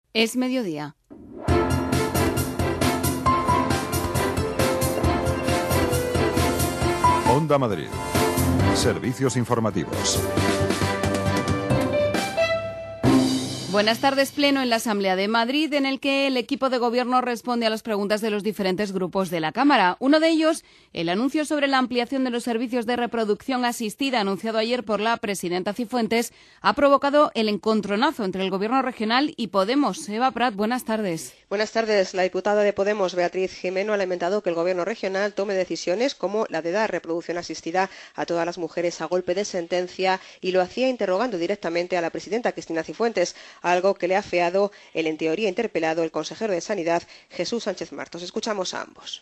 Es mediodía. Onda Madrid. Servicios informativos. Buenas tardes. Pleno en la Asamblea de Madrid, en el que el equipo de gobierno responde a las preguntas de los diferentes grupos de la Cámara. Uno de ellos, el anuncio sobre la ampliación de los servicios de reproducción asistida anunciado ayer por la presidenta Cifuentes, ha provocado el encontronazo entre el gobierno regional y Podemos. Eva Prat, buenas tardes. Buenas tardes. La diputada de Podemos, Beatriz Gimeno, ha lamentado que el gobierno regional tome decisiones como la de dar reproducción asistida a todas las mujeres a golpe de sentencia, y lo hacía interrogando directamente a la presidenta Cristina Cifuentes, algo que le ha afeado el en teoría interpelado el consejero de Sanidad, Jesús Sánchez Martos. Escuchamos a ambos.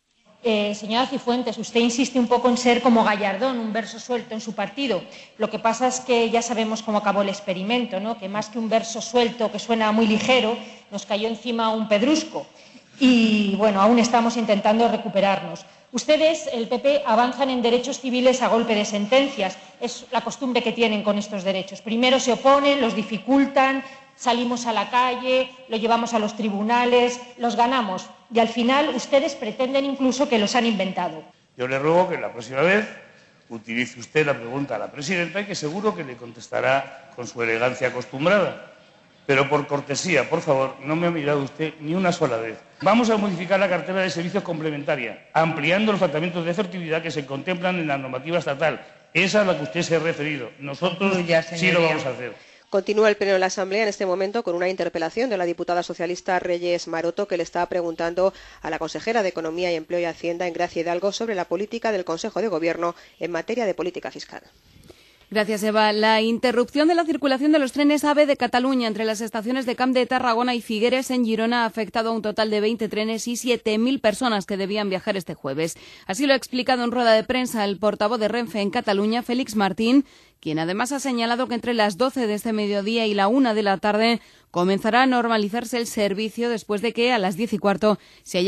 Señora Cifuentes, usted insiste un poco en ser como Gallardón, un verso suelto en su partido. Lo que pasa es que ya sabemos cómo acabó el experimento, ¿no? Que más que un verso suelto que suena muy ligero, nos cayó encima un pedrusco. Y bueno, aún estamos intentando recuperarnos. Ustedes, el PP, avanzan en derechos civiles a golpe de sentencias. Es la costumbre que tienen con estos derechos. Primero se oponen, los dificultan, salimos a la calle, lo llevamos a los tribunales, los ganamos. Y al final ustedes pretenden incluso que los han inventado. Yo le ruego que la próxima vez utilice usted la pregunta a la presidenta, y que seguro que le contestará con su elegancia acostumbrada. Pero por cortesía, por favor, no me ha mirado usted ni una sola vez. Vamos a modificar la cartera de servicios complementaria, ampliando los tratamientos de fertilidad que se contemplan en la normativa estatal. Esa es a la que usted se ha referido. Nosotros sí lo vamos a hacer. Continúa el pleno de la Asamblea en este momento con una interpelación de la diputada socialista Reyes Maroto, que le está preguntando a la consejera de Economía y Empleo y Hacienda, Engracia Hidalgo, sobre la política del Consejo de Gobierno en materia de política fiscal. Gracias, Eva. La interrupción de la circulación de los trenes AVE de Cataluña entre las estaciones de Camp de Tarragona y Figueres en Girona ha afectado a un total de 20 trenes y 7.000 personas que debían viajar este jueves. Así lo ha explicado en rueda de prensa el portavoz de Renfe en Cataluña, Félix Martín, quien además ha señalado que entre las 12 de este mediodía y la 1 de la tarde comenzará a normalizarse el servicio después de que a las 10:15 se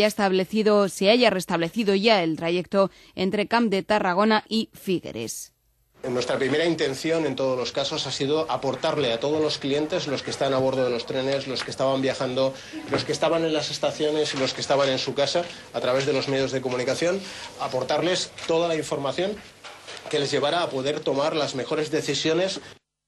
haya restablecido ya el trayecto entre Camp de Tarragona y Figueres. Nuestra primera intención en todos los casos ha sido aportarle a todos los clientes, los que están a bordo de los trenes, los que estaban viajando, los que estaban en las estaciones y los que estaban en su casa, a través de los medios de comunicación, aportarles toda la información que les llevará a poder tomar las mejores decisiones.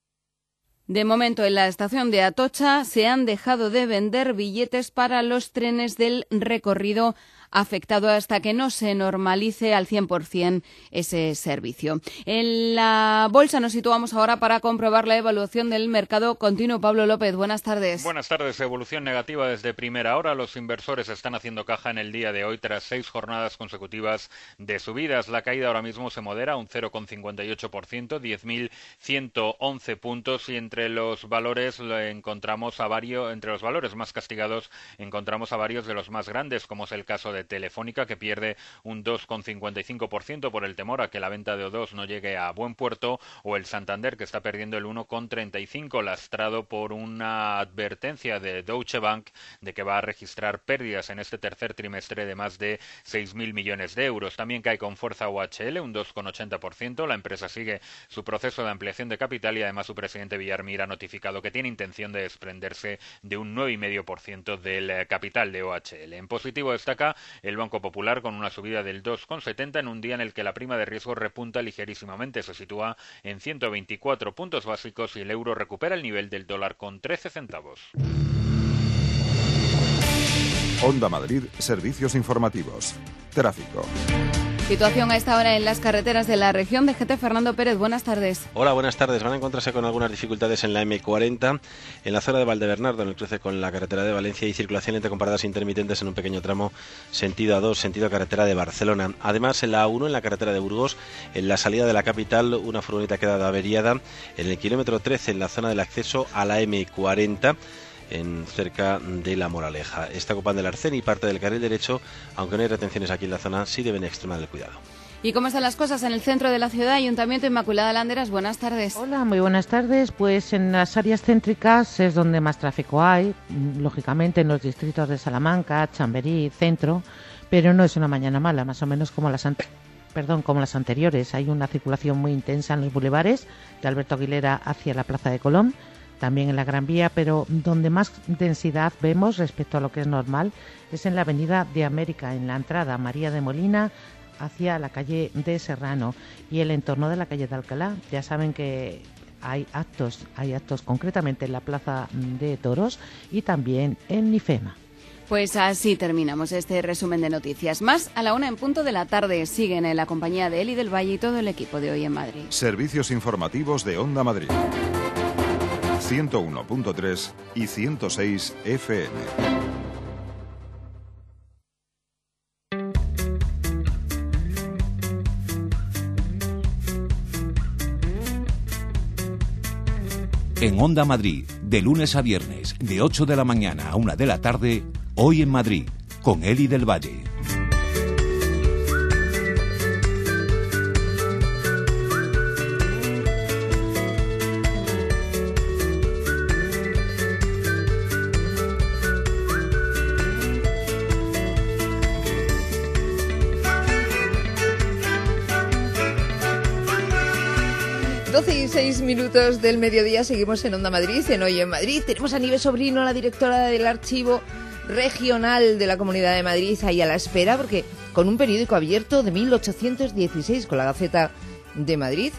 De momento, en la estación de Atocha se han dejado de vender billetes para los trenes del recorrido afectado hasta que no se normalice al 100% ese servicio. En la bolsa nos situamos ahora para comprobar la evaluación del mercado continuo. Pablo López, buenas tardes. Buenas tardes. Evolución negativa desde primera hora. Los inversores están haciendo caja en el día de hoy tras 6 jornadas consecutivas de subidas. La caída ahora mismo se modera a un 0,58%, 10.111 puntos, y entre los valores entre los valores más castigados encontramos a varios de los más grandes, como es el caso de Telefónica, que pierde un 2,55% por el temor a que la venta de O2 no llegue a buen puerto, o el Santander, que está perdiendo el 1,35%, lastrado por una advertencia de Deutsche Bank de que va a registrar pérdidas en este tercer trimestre de más de 6.000 millones de euros. También cae con fuerza OHL, un 2,80%. La empresa sigue su proceso de ampliación de capital, y además su presidente Villarmir ha notificado que tiene intención de desprenderse de un 9,5% del capital de OHL. En positivo destaca el Banco Popular, con una subida del 2,70 en un día en el que la prima de riesgo repunta ligerísimamente. Se sitúa en 124 puntos básicos y el euro recupera el nivel del dólar con 13 centavos. Onda Madrid, servicios informativos. Tráfico. Situación a esta hora en las carreteras de la región. DGT, Fernando Pérez, buenas tardes. Hola, buenas tardes. Van a encontrarse con algunas dificultades en la M40, en la zona de Valdebernardo, en el cruce con la carretera de Valencia, y circulación lenta con paradas intermitentes en un pequeño tramo sentido A2, sentido carretera de Barcelona. Además, en la A1, en la carretera de Burgos, en la salida de la capital, una furgoneta ha quedado averiada en el kilómetro 13, en la zona del acceso a la M40, cerca de La Moraleja. Está ocupando el arcén y parte del carril derecho, aunque no hay retenciones aquí en la zona, sí deben extremar el cuidado. ¿Y cómo están las cosas en el centro de la ciudad? Ayuntamiento Inmaculada Landeras, buenas tardes. Hola, muy buenas tardes. Pues en las áreas céntricas es donde más tráfico hay, lógicamente en los distritos de Salamanca, Chamberí, Centro, pero no es una mañana mala, más o menos como las anteriores. Hay una circulación muy intensa en los bulevares de Alberto Aguilera hacia la Plaza de Colón, también en la Gran Vía, pero donde más densidad vemos respecto a lo que es normal es en la Avenida de América, en la entrada María de Molina hacia la calle de Serrano y el entorno de la calle de Alcalá. Ya saben que hay actos concretamente en la Plaza de Toros y también en Nifema. Pues así terminamos este resumen de noticias. Más a la 1:00 p.m. Siguen en la compañía de Eli del Valle y todo el equipo de Hoy en Madrid. Servicios informativos de Onda Madrid. 101.3 y 106 FM. En Onda Madrid, de lunes a viernes, de 8 de la mañana a 1 de la tarde, Hoy en Madrid, con Eli del Valle. Y 6 minutos del mediodía, seguimos en Onda Madrid, en Hoy en Madrid. Tenemos a Nieves Sobrino, la directora del Archivo Regional de la Comunidad de Madrid, ahí a la espera, porque con un periódico abierto de 1816, con la Gaceta de Madrid,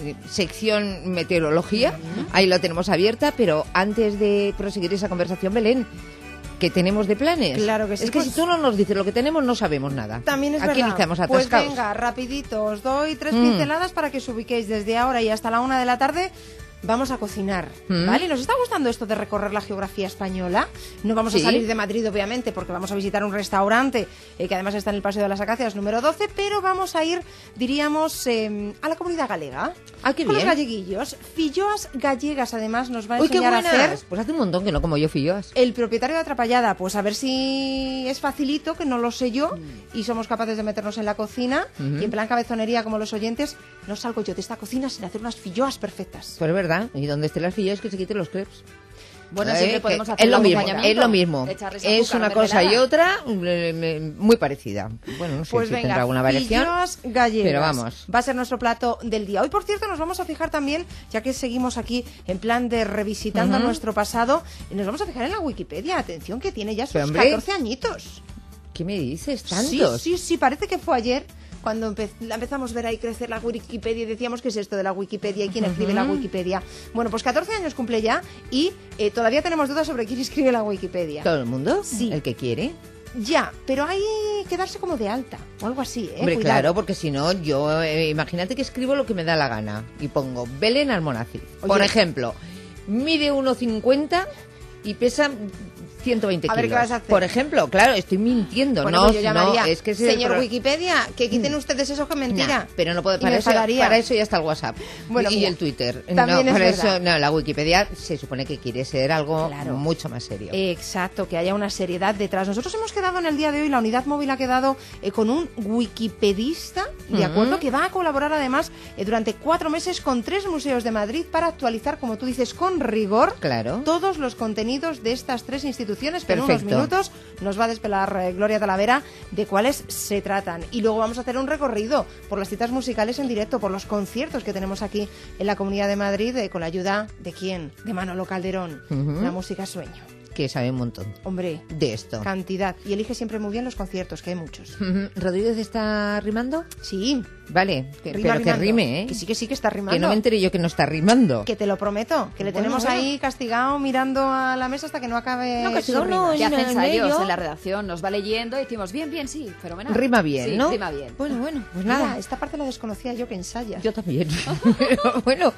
sección meteorología, ahí la tenemos abierta, pero antes de proseguir esa conversación, Belén, ¿qué tenemos de planes? Claro que sí. Es que si tú no nos dices lo que tenemos, no sabemos nada. También es verdad. Aquí nos quedamos atascados. Pues venga, rapidito, os doy 3 pinceladas para que os ubiquéis desde ahora y hasta la 1 de la tarde. Vamos a cocinar, ¿vale? ¿Nos está gustando esto de recorrer la geografía española? No vamos a salir de Madrid, obviamente, porque vamos a visitar un restaurante que además está en el Paseo de las Acacias número 12, pero vamos a ir, diríamos, a la comunidad galega. ¡Ah, qué con bien! Los galleguillos. Filloas gallegas, además, nos va a enseñar a hacer. Pues hace un montón que no como yo filloas. El propietario de Atrapallada, pues a ver si es facilito, que no lo sé yo, y somos capaces de meternos en la cocina, y en plan cabezonería como los oyentes, no salgo yo de esta cocina sin hacer unas filloas perfectas. Pues es verdad. Y donde estén las filloas, que se quiten los crepes. Bueno, siempre podemos hacer es lo mismo, acompañamiento. es lo mismo. Es una cosa y otra muy parecida. Bueno, no sé pues si venga, tendrá alguna variación. Filloas gallegas. Pero vamos. Va a ser nuestro plato del día. Hoy, por cierto, nos vamos a fijar también, ya que seguimos aquí en plan de revisitando nuestro pasado, nos vamos a fijar en la Wikipedia. Atención, que tiene ya sus 14 añitos. ¿Qué me dices? ¿Tantos? Sí, parece que fue ayer cuando empezamos a ver ahí crecer la Wikipedia y decíamos qué es esto de la Wikipedia y quién escribe la Wikipedia. Bueno, pues 14 años cumple ya y todavía tenemos dudas sobre quién escribe la Wikipedia. ¿Todo el mundo? Sí. ¿El que quiere? Ya, pero hay que darse como de alta o algo así, Hombre, Cuidado. claro, porque si no, yo imagínate que escribo lo que me da la gana y pongo Belén Almonacid. Por ejemplo, mide 1,50 y pesa 120 kilos. A ver, ¿qué vas a hacer? Por ejemplo, claro, estoy mintiendo. Bueno, no, pues yo llamaría, es que señor Wikipedia, que quiten ustedes eso, que mentira. Nah, pero no puedo, para eso ya está el WhatsApp y el Twitter. También no, es para verdad. eso, no, la Wikipedia se supone que quiere ser algo mucho más serio. Exacto, que haya una seriedad detrás. Nosotros hemos quedado en el día de hoy, la unidad móvil ha quedado con un wikipedista, ¿de acuerdo? Que va a colaborar además durante 4 meses con 3 museos de Madrid para actualizar, como tú dices, con rigor todos los contenidos de estas 3 instituciones, que en unos minutos nos va a despelar Gloria Talavera de cuáles se tratan. Y luego vamos a hacer un recorrido por las citas musicales en directo, por los conciertos que tenemos aquí en la Comunidad de Madrid, con la ayuda de ¿quién? De Manolo Calderón. La música sueño. Que sabe un montón. Hombre, de esto. Cantidad. Y elige siempre muy bien los conciertos, que hay muchos. ¿Rodríguez está rimando? Sí. Vale, pero que rime, ¿eh? Que sí que está rimando. Que no me enteré yo que no está rimando. Que te lo prometo, que le tenemos ahí castigado mirando a la mesa hasta que no acabe. No, castigado no, ya hacen ensayos en la redacción, nos va leyendo y decimos, bien, sí, fenomenal. Rima bien, sí, ¿no? Rima bien. Bueno, pues nada, esta parte la desconocía yo, que ensaya. Yo también. Pero bueno,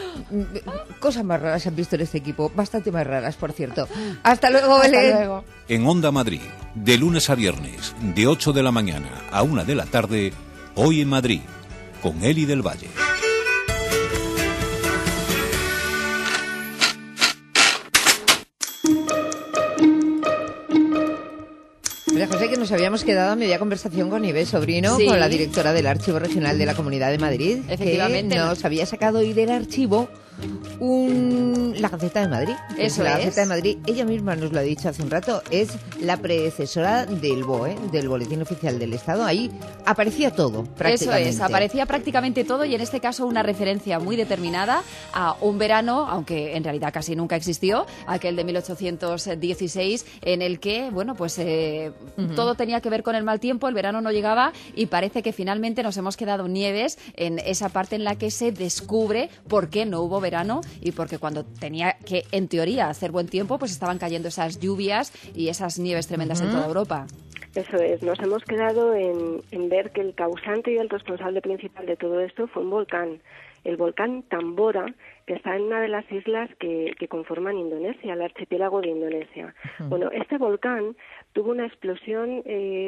cosas más raras han visto en este equipo, bastante más raras, por cierto. Hasta luego, Belén. Hasta luego. En Onda Madrid, de lunes a viernes, de 8 de la mañana a 1 de la tarde, Hoy en Madrid, con Eli del Valle. José, que nos habíamos quedado a media conversación con Nieves Sobrino, sí, con la directora del Archivo Regional de la Comunidad de Madrid, efectivamente, que nos había sacado hoy del archivo la Gaceta de Madrid. Eso La es. Gaceta de Madrid, ella misma nos lo ha dicho hace un rato, es la predecesora del BOE, del Boletín Oficial del Estado. Ahí aparecía todo, prácticamente. Eso es, aparecía prácticamente todo y en este caso una referencia muy determinada a un verano, aunque en realidad casi nunca existió, aquel de 1816, en el que, bueno, pues todo tenía que ver con el mal tiempo, el verano no llegaba y parece que finalmente nos hemos quedado nieves en esa parte en la que se descubre por qué no hubo verano y porque cuando tenía que, en teoría, hacer buen tiempo, pues estaban cayendo esas lluvias y esas nieves tremendas en toda Europa. Eso es, nos hemos quedado en ver que el causante y el responsable principal de todo esto fue un volcán, el volcán Tambora, que está en una de las islas que conforman Indonesia, el archipiélago de Indonesia. Bueno, este volcán tuvo una explosión,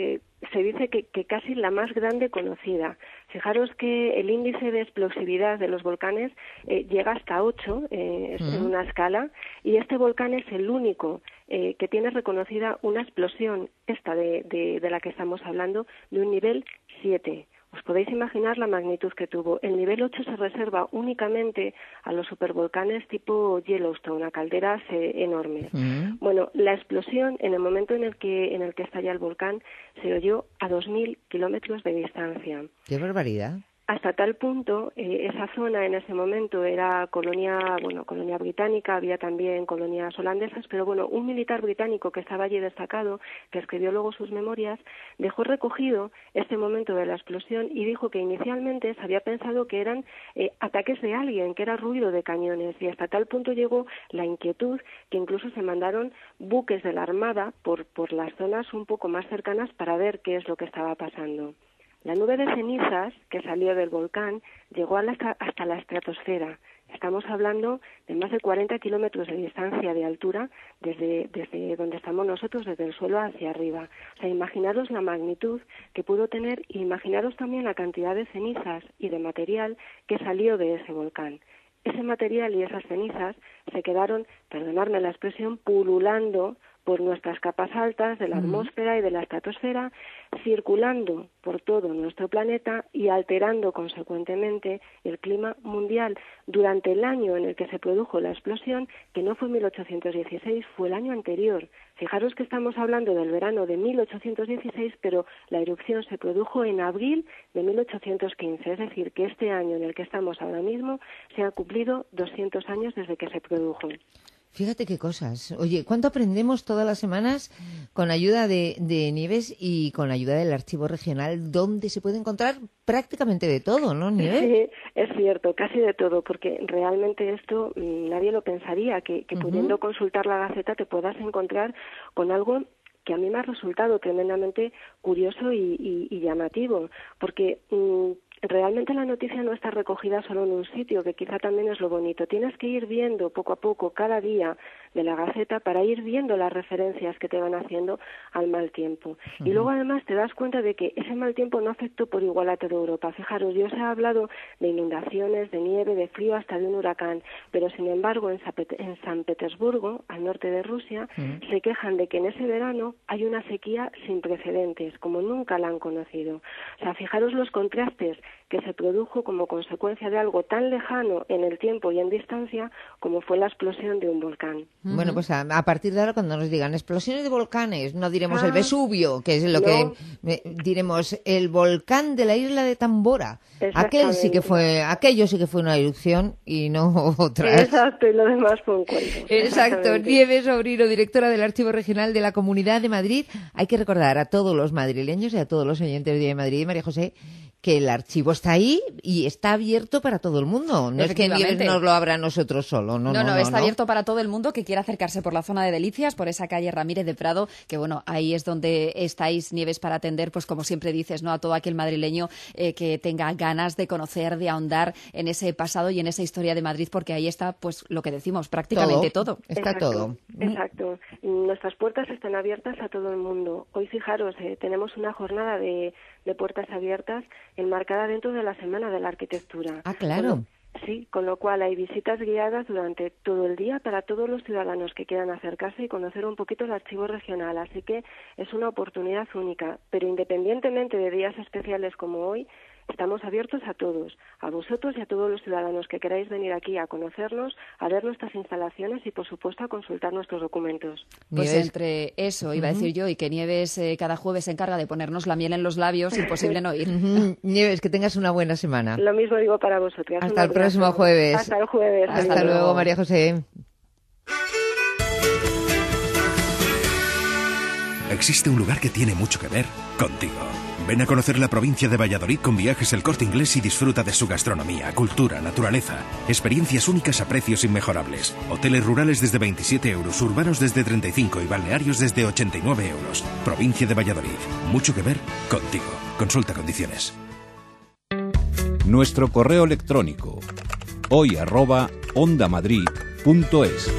se dice que casi la más grande conocida. Fijaros que el índice de explosividad de los volcanes llega hasta 8 en una escala, y este volcán es el único que tiene reconocida una explosión, esta de la que estamos hablando, de un nivel 7. Os podéis imaginar la magnitud que tuvo. El nivel 8 se reserva únicamente a los supervolcanes tipo Yellowstone, a calderas enormes. Bueno, la explosión, en el momento en el que estalla el volcán, se oyó a 2.000 kilómetros de distancia. ¡Qué barbaridad! Hasta tal punto, esa zona en ese momento era colonia británica, había también colonias holandesas, pero bueno, un militar británico que estaba allí destacado, que escribió luego sus memorias, dejó recogido este momento de la explosión y dijo que inicialmente se había pensado que eran ataques de alguien, que era ruido de cañones, y hasta tal punto llegó la inquietud que incluso se mandaron buques de la Armada por las zonas un poco más cercanas para ver qué es lo que estaba pasando. La nube de cenizas que salió del volcán llegó hasta la estratosfera. Estamos hablando de más de 40 kilómetros de distancia de altura desde donde estamos nosotros, desde el suelo hacia arriba. O sea, imaginaros la magnitud que pudo tener y imaginaros también la cantidad de cenizas y de material que salió de ese volcán. Ese material y esas cenizas se quedaron, perdonadme la expresión, pululando por nuestras capas altas de la atmósfera y de la estratosfera, circulando por todo nuestro planeta y alterando consecuentemente el clima mundial durante el año en el que se produjo la explosión, que no fue 1816, fue el año anterior. Fijaros que estamos hablando del verano de 1816, pero la erupción se produjo en abril de 1815, es decir, que este año en el que estamos ahora mismo se han cumplido 200 años desde que se produjo. Fíjate qué cosas. Oye, ¿cuánto aprendemos todas las semanas con ayuda de Nieves y con ayuda del Archivo Regional, donde se puede encontrar prácticamente de todo, ¿no, Nieves? Sí, es cierto, casi de todo, porque realmente esto nadie lo pensaría, que pudiendo consultar la Gaceta te puedas encontrar con algo que a mí me ha resultado tremendamente curioso y llamativo, porque realmente la noticia no está recogida solo en un sitio, que quizá también es lo bonito. Tienes que ir viendo poco a poco cada día de la Gaceta para ir viendo las referencias que te van haciendo al mal tiempo. Y luego además te das cuenta de que ese mal tiempo no afectó por igual a toda Europa. Fijaros, yo os he hablado de inundaciones, de nieve, de frío, hasta de un huracán, pero sin embargo en San Petersburgo, al norte de Rusia, se quejan de que en ese verano hay una sequía sin precedentes, como nunca la han conocido. O sea, fijaros los contrastes que se produjo como consecuencia de algo tan lejano en el tiempo y en distancia como fue la explosión de un volcán. Bueno, pues a partir de ahora, cuando nos digan explosiones de volcanes, no diremos el Vesubio, que es lo que diremos el volcán de la isla de Tambora. Aquello sí que fue una erupción y no otra. Exacto, y lo demás fue un cuento. Exacto. Nieves Sobrino, directora del Archivo Regional de la Comunidad de Madrid. Hay que recordar a todos los madrileños y a todos los oyentes de Madrid, María José, que el archivo está ahí y está abierto para todo el mundo. No es que Nieves nos lo abra a nosotros solo. No, está abierto para todo el mundo que quiera acercarse por la zona de Delicias, por esa calle Ramírez de Prado, que bueno, ahí es donde estáis, Nieves, para atender, pues como siempre dices, ¿no?, a todo aquel madrileño que tenga ganas de conocer, de ahondar en ese pasado y en esa historia de Madrid, porque ahí está, pues lo que decimos, prácticamente todo. Está todo. Exacto. Nuestras puertas están abiertas a todo el mundo. Hoy, fijaros, tenemos una jornada de puertas abiertas enmarcada dentro de la Semana de la Arquitectura. Ah, claro. Sí, con lo cual hay visitas guiadas durante todo el día para todos los ciudadanos que quieran acercarse y conocer un poquito el archivo regional. Así que es una oportunidad única. Pero independientemente de días especiales como hoy, Estamos abiertos a todos, a vosotros y a todos los ciudadanos que queráis venir aquí a conocernos, a ver nuestras instalaciones y, por supuesto, a consultar nuestros documentos. Pues entre eso, iba a decir yo, y que Nieves cada jueves se encarga de ponernos la miel en los labios, imposible no ir. Nieves, que tengas una buena semana. Lo mismo digo para vosotros. Hasta el próximo jueves. Hasta el jueves. Hasta luego, María José. Existe un lugar que tiene mucho que ver contigo. Ven a conocer la provincia de Valladolid con Viajes El Corte Inglés y disfruta de su gastronomía, cultura, naturaleza, experiencias únicas a precios inmejorables. Hoteles rurales desde 27 euros, urbanos desde 35 y balnearios desde 89 euros. Provincia de Valladolid. Mucho que ver contigo. Consulta condiciones. Nuestro correo electrónico hoy@ondamadrid.es.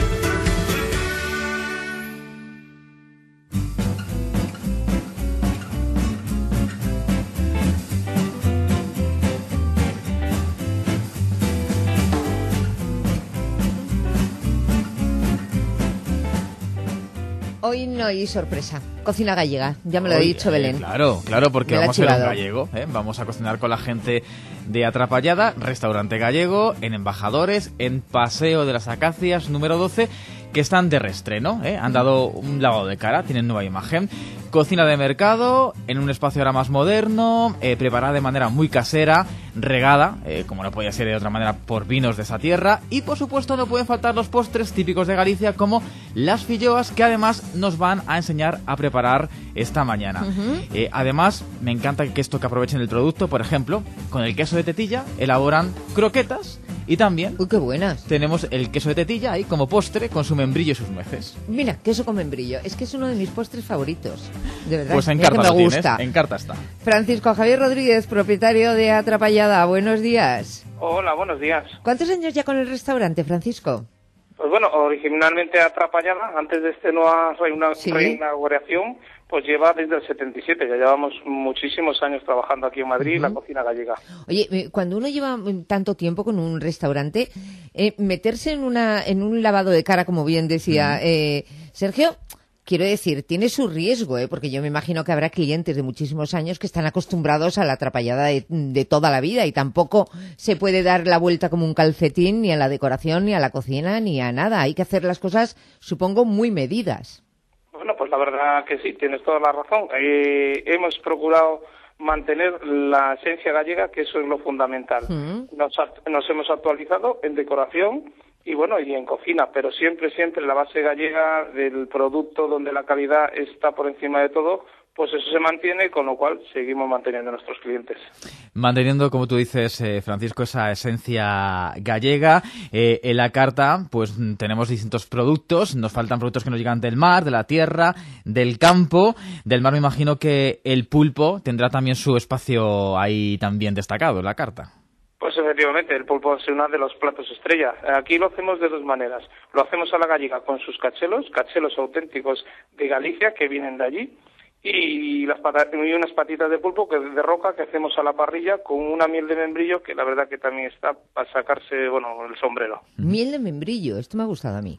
Hoy no hay sorpresa. Cocina gallega, ya me lo ha dicho Belén. Claro, porque vamos a ser un gallego. Vamos a cocinar con la gente de Atrapallada, restaurante gallego, en Embajadores, en Paseo de las Acacias, número 12, que están de reestreno. Han dado un lavado de cara, tienen nueva imagen. Cocina de mercado, en un espacio ahora más moderno, preparada de manera muy casera, regada, como no podía ser de otra manera, por vinos de esa tierra. Y por supuesto no pueden faltar los postres típicos de Galicia, como las filloas, que además nos van a enseñar a preparar esta mañana. Además, me encanta que aprovechen el producto. Por ejemplo, con el queso de tetilla elaboran croquetas. Y también ¡uy, qué buenas! Tenemos el queso de tetilla ahí como postre con su membrillo y sus nueces. Mira, queso con membrillo. Es que es uno de mis postres favoritos. De verdad. Pues en carta lo tienes, en carta está. Francisco Javier Rodríguez, propietario de Atrapallada. Buenos días. Hola, buenos días. ¿Cuántos años ya con el restaurante, Francisco? Pues bueno, originalmente Atrapallada, antes de una reinauguración, pues lleva desde el 77. Ya llevamos muchísimos años trabajando aquí en Madrid, la cocina gallega. Oye, cuando uno lleva tanto tiempo con un restaurante, meterse en un lavado de cara, como bien decía Sergio, quiero decir, tiene su riesgo, porque yo me imagino que habrá clientes de muchísimos años que están acostumbrados a la Atrapallada de toda la vida y tampoco se puede dar la vuelta como un calcetín ni a la decoración, ni a la cocina, ni a nada. Hay que hacer las cosas, supongo, muy medidas. Bueno, pues la verdad que sí, tienes toda la razón. Hemos procurado mantener la esencia gallega, que eso es lo fundamental. Nos hemos actualizado en decoración y bueno, y en cocina, pero siempre la base gallega del producto, donde la calidad está por encima de todo, pues eso se mantiene, con lo cual seguimos manteniendo a nuestros clientes. Manteniendo, como tú dices, Francisco, esa esencia gallega. En la carta, pues tenemos distintos productos. Nos faltan productos que nos llegan del mar, de la tierra, del campo. Del mar me imagino que el pulpo tendrá también su espacio ahí también destacado en la carta. Pues efectivamente, el pulpo es uno de los platos estrella. Aquí lo hacemos de dos maneras. Lo hacemos a la gallega con sus cachelos auténticos de Galicia, que vienen de allí, y unas patitas de pulpo de roca que hacemos a la parrilla con una miel de membrillo, que la verdad que también está para sacarse, el sombrero. Miel de membrillo, esto me ha gustado a mí.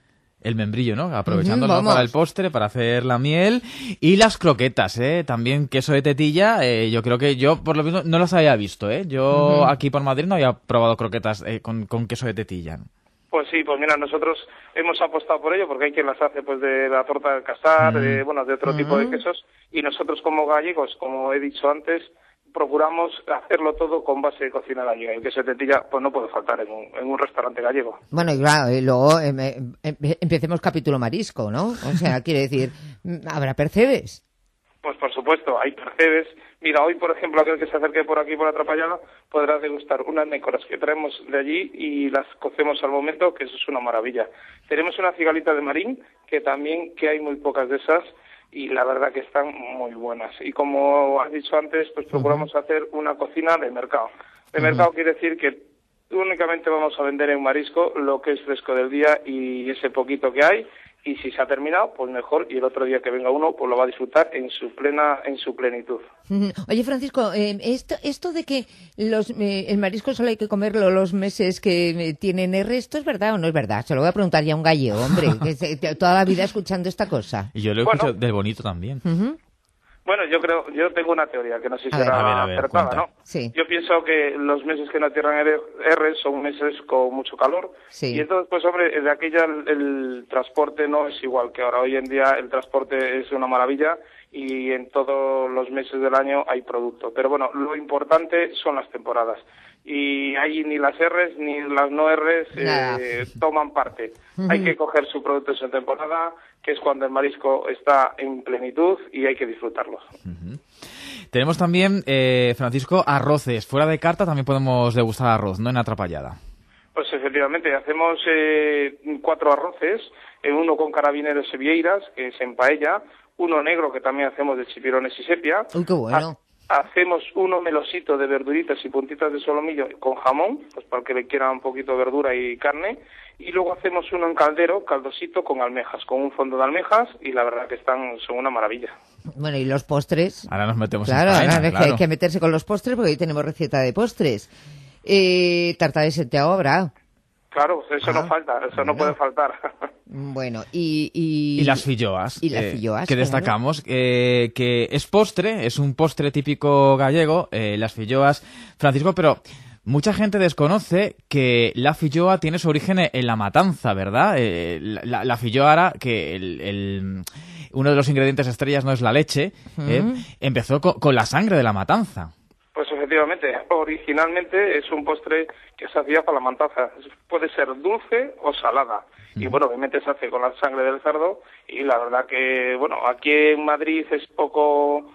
El membrillo, ¿no? Aprovechándolo para el postre, para hacer la miel. Y las croquetas, también queso de tetilla. Yo creo que yo, por lo menos, no las había visto, Yo aquí por Madrid no había probado croquetas con queso de tetilla. Pues sí, pues mira, nosotros hemos apostado por ello, porque hay quien las hace pues de la torta del casar, de otro tipo de quesos, y nosotros como gallegos, como he dicho antes, procuramos hacerlo todo con base de cocina gallega. El queso de tetilla pues no puede faltar en un restaurante gallego. Bueno, y claro, y luego empecemos capítulo marisco, ¿no? O sea, quiere decir, ¿habrá percebes? Pues por supuesto, hay percebes. Mira, hoy, por ejemplo, aquel que se acerque por aquí, por Atrapallada, podrá degustar unas nécoras que traemos de allí y las cocemos al momento, que eso es una maravilla. Tenemos una cigalita de marín, que hay muy pocas de esas, y la verdad que están muy buenas. Y como has dicho antes, pues procuramos hacer una cocina de mercado. De mercado quiere decir que únicamente vamos a vender en marisco lo que es fresco del día y ese poquito que hay. Y si se ha terminado, pues mejor, y el otro día que venga uno, pues lo va a disfrutar en su plenitud. Oye, Francisco, esto de que el marisco solo hay que comerlo los meses que tienen resto, ¿es verdad o no es verdad? Se lo voy a preguntar ya a un gallego, hombre, que toda la vida escuchando esta cosa. Y yo lo he escuchado del bonito también. Bueno, yo tengo una teoría que no sé si será acertada, ¿no? Sí. Yo pienso que los meses que no tierran R son meses con mucho calor. Sí. Y entonces, pues hombre, de aquella el transporte no es igual que ahora. Hoy en día el transporte es una maravilla y en todos los meses del año hay producto. Pero bueno, lo importante son las temporadas. Y ahí ni las R's ni las no R's toman parte. Hay que coger su producto en su temporada, que es cuando el marisco está en plenitud y hay que disfrutarlo. Tenemos también, Francisco, arroces. Fuera de carta también podemos degustar arroz, ¿no? En Atrapallada. Pues efectivamente, hacemos 4 arroces, uno con carabineros y vieiras, que es en paella, uno negro que también hacemos de chipirones y sepia. ¡Uy, qué bueno! Hacemos uno melosito de verduritas y puntitas de solomillo con jamón, pues para el que le quiera un poquito de verdura y carne. Y luego hacemos uno en caldosito con almejas, con un fondo de almejas, y la verdad que son una maravilla. Bueno, ¿y los postres? Ahora nos metemos en faena, claro. Hay que meterse con los postres porque hoy tenemos receta de postres. Tarta de Santiago habrá. Claro, eso no falta, eso no puede faltar. Bueno, y las filloas. Y las filloas, que destacamos, que es postre, es un postre típico gallego, las filloas, Francisco, pero mucha gente desconoce que la filloa tiene su origen en la matanza, ¿verdad? La filloa era que uno de los ingredientes estrellas no es la leche, empezó con la sangre de la matanza. Pues efectivamente, originalmente es un postre que se hacía para la matanza. Puede ser dulce o salada. Y bueno, obviamente se hace con la sangre del cerdo y la verdad que, bueno, aquí en Madrid es poco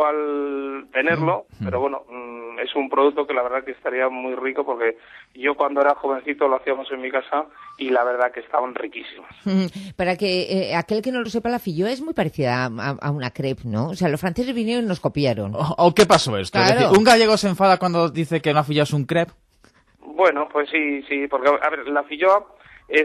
usual tenerlo, pero bueno, es un producto que la verdad que estaría muy rico porque yo cuando era jovencito lo hacíamos en mi casa y la verdad que estaban riquísimos. Para que aquel que no lo sepa, la filloa es muy parecida a una crepe, ¿no? O sea, los franceses vinieron y nos copiaron. ¿O qué pasó esto? Claro. Es decir, ¿un gallego se enfada cuando dice que una filloa es un crepe? Bueno, pues sí, porque a ver, la filloa es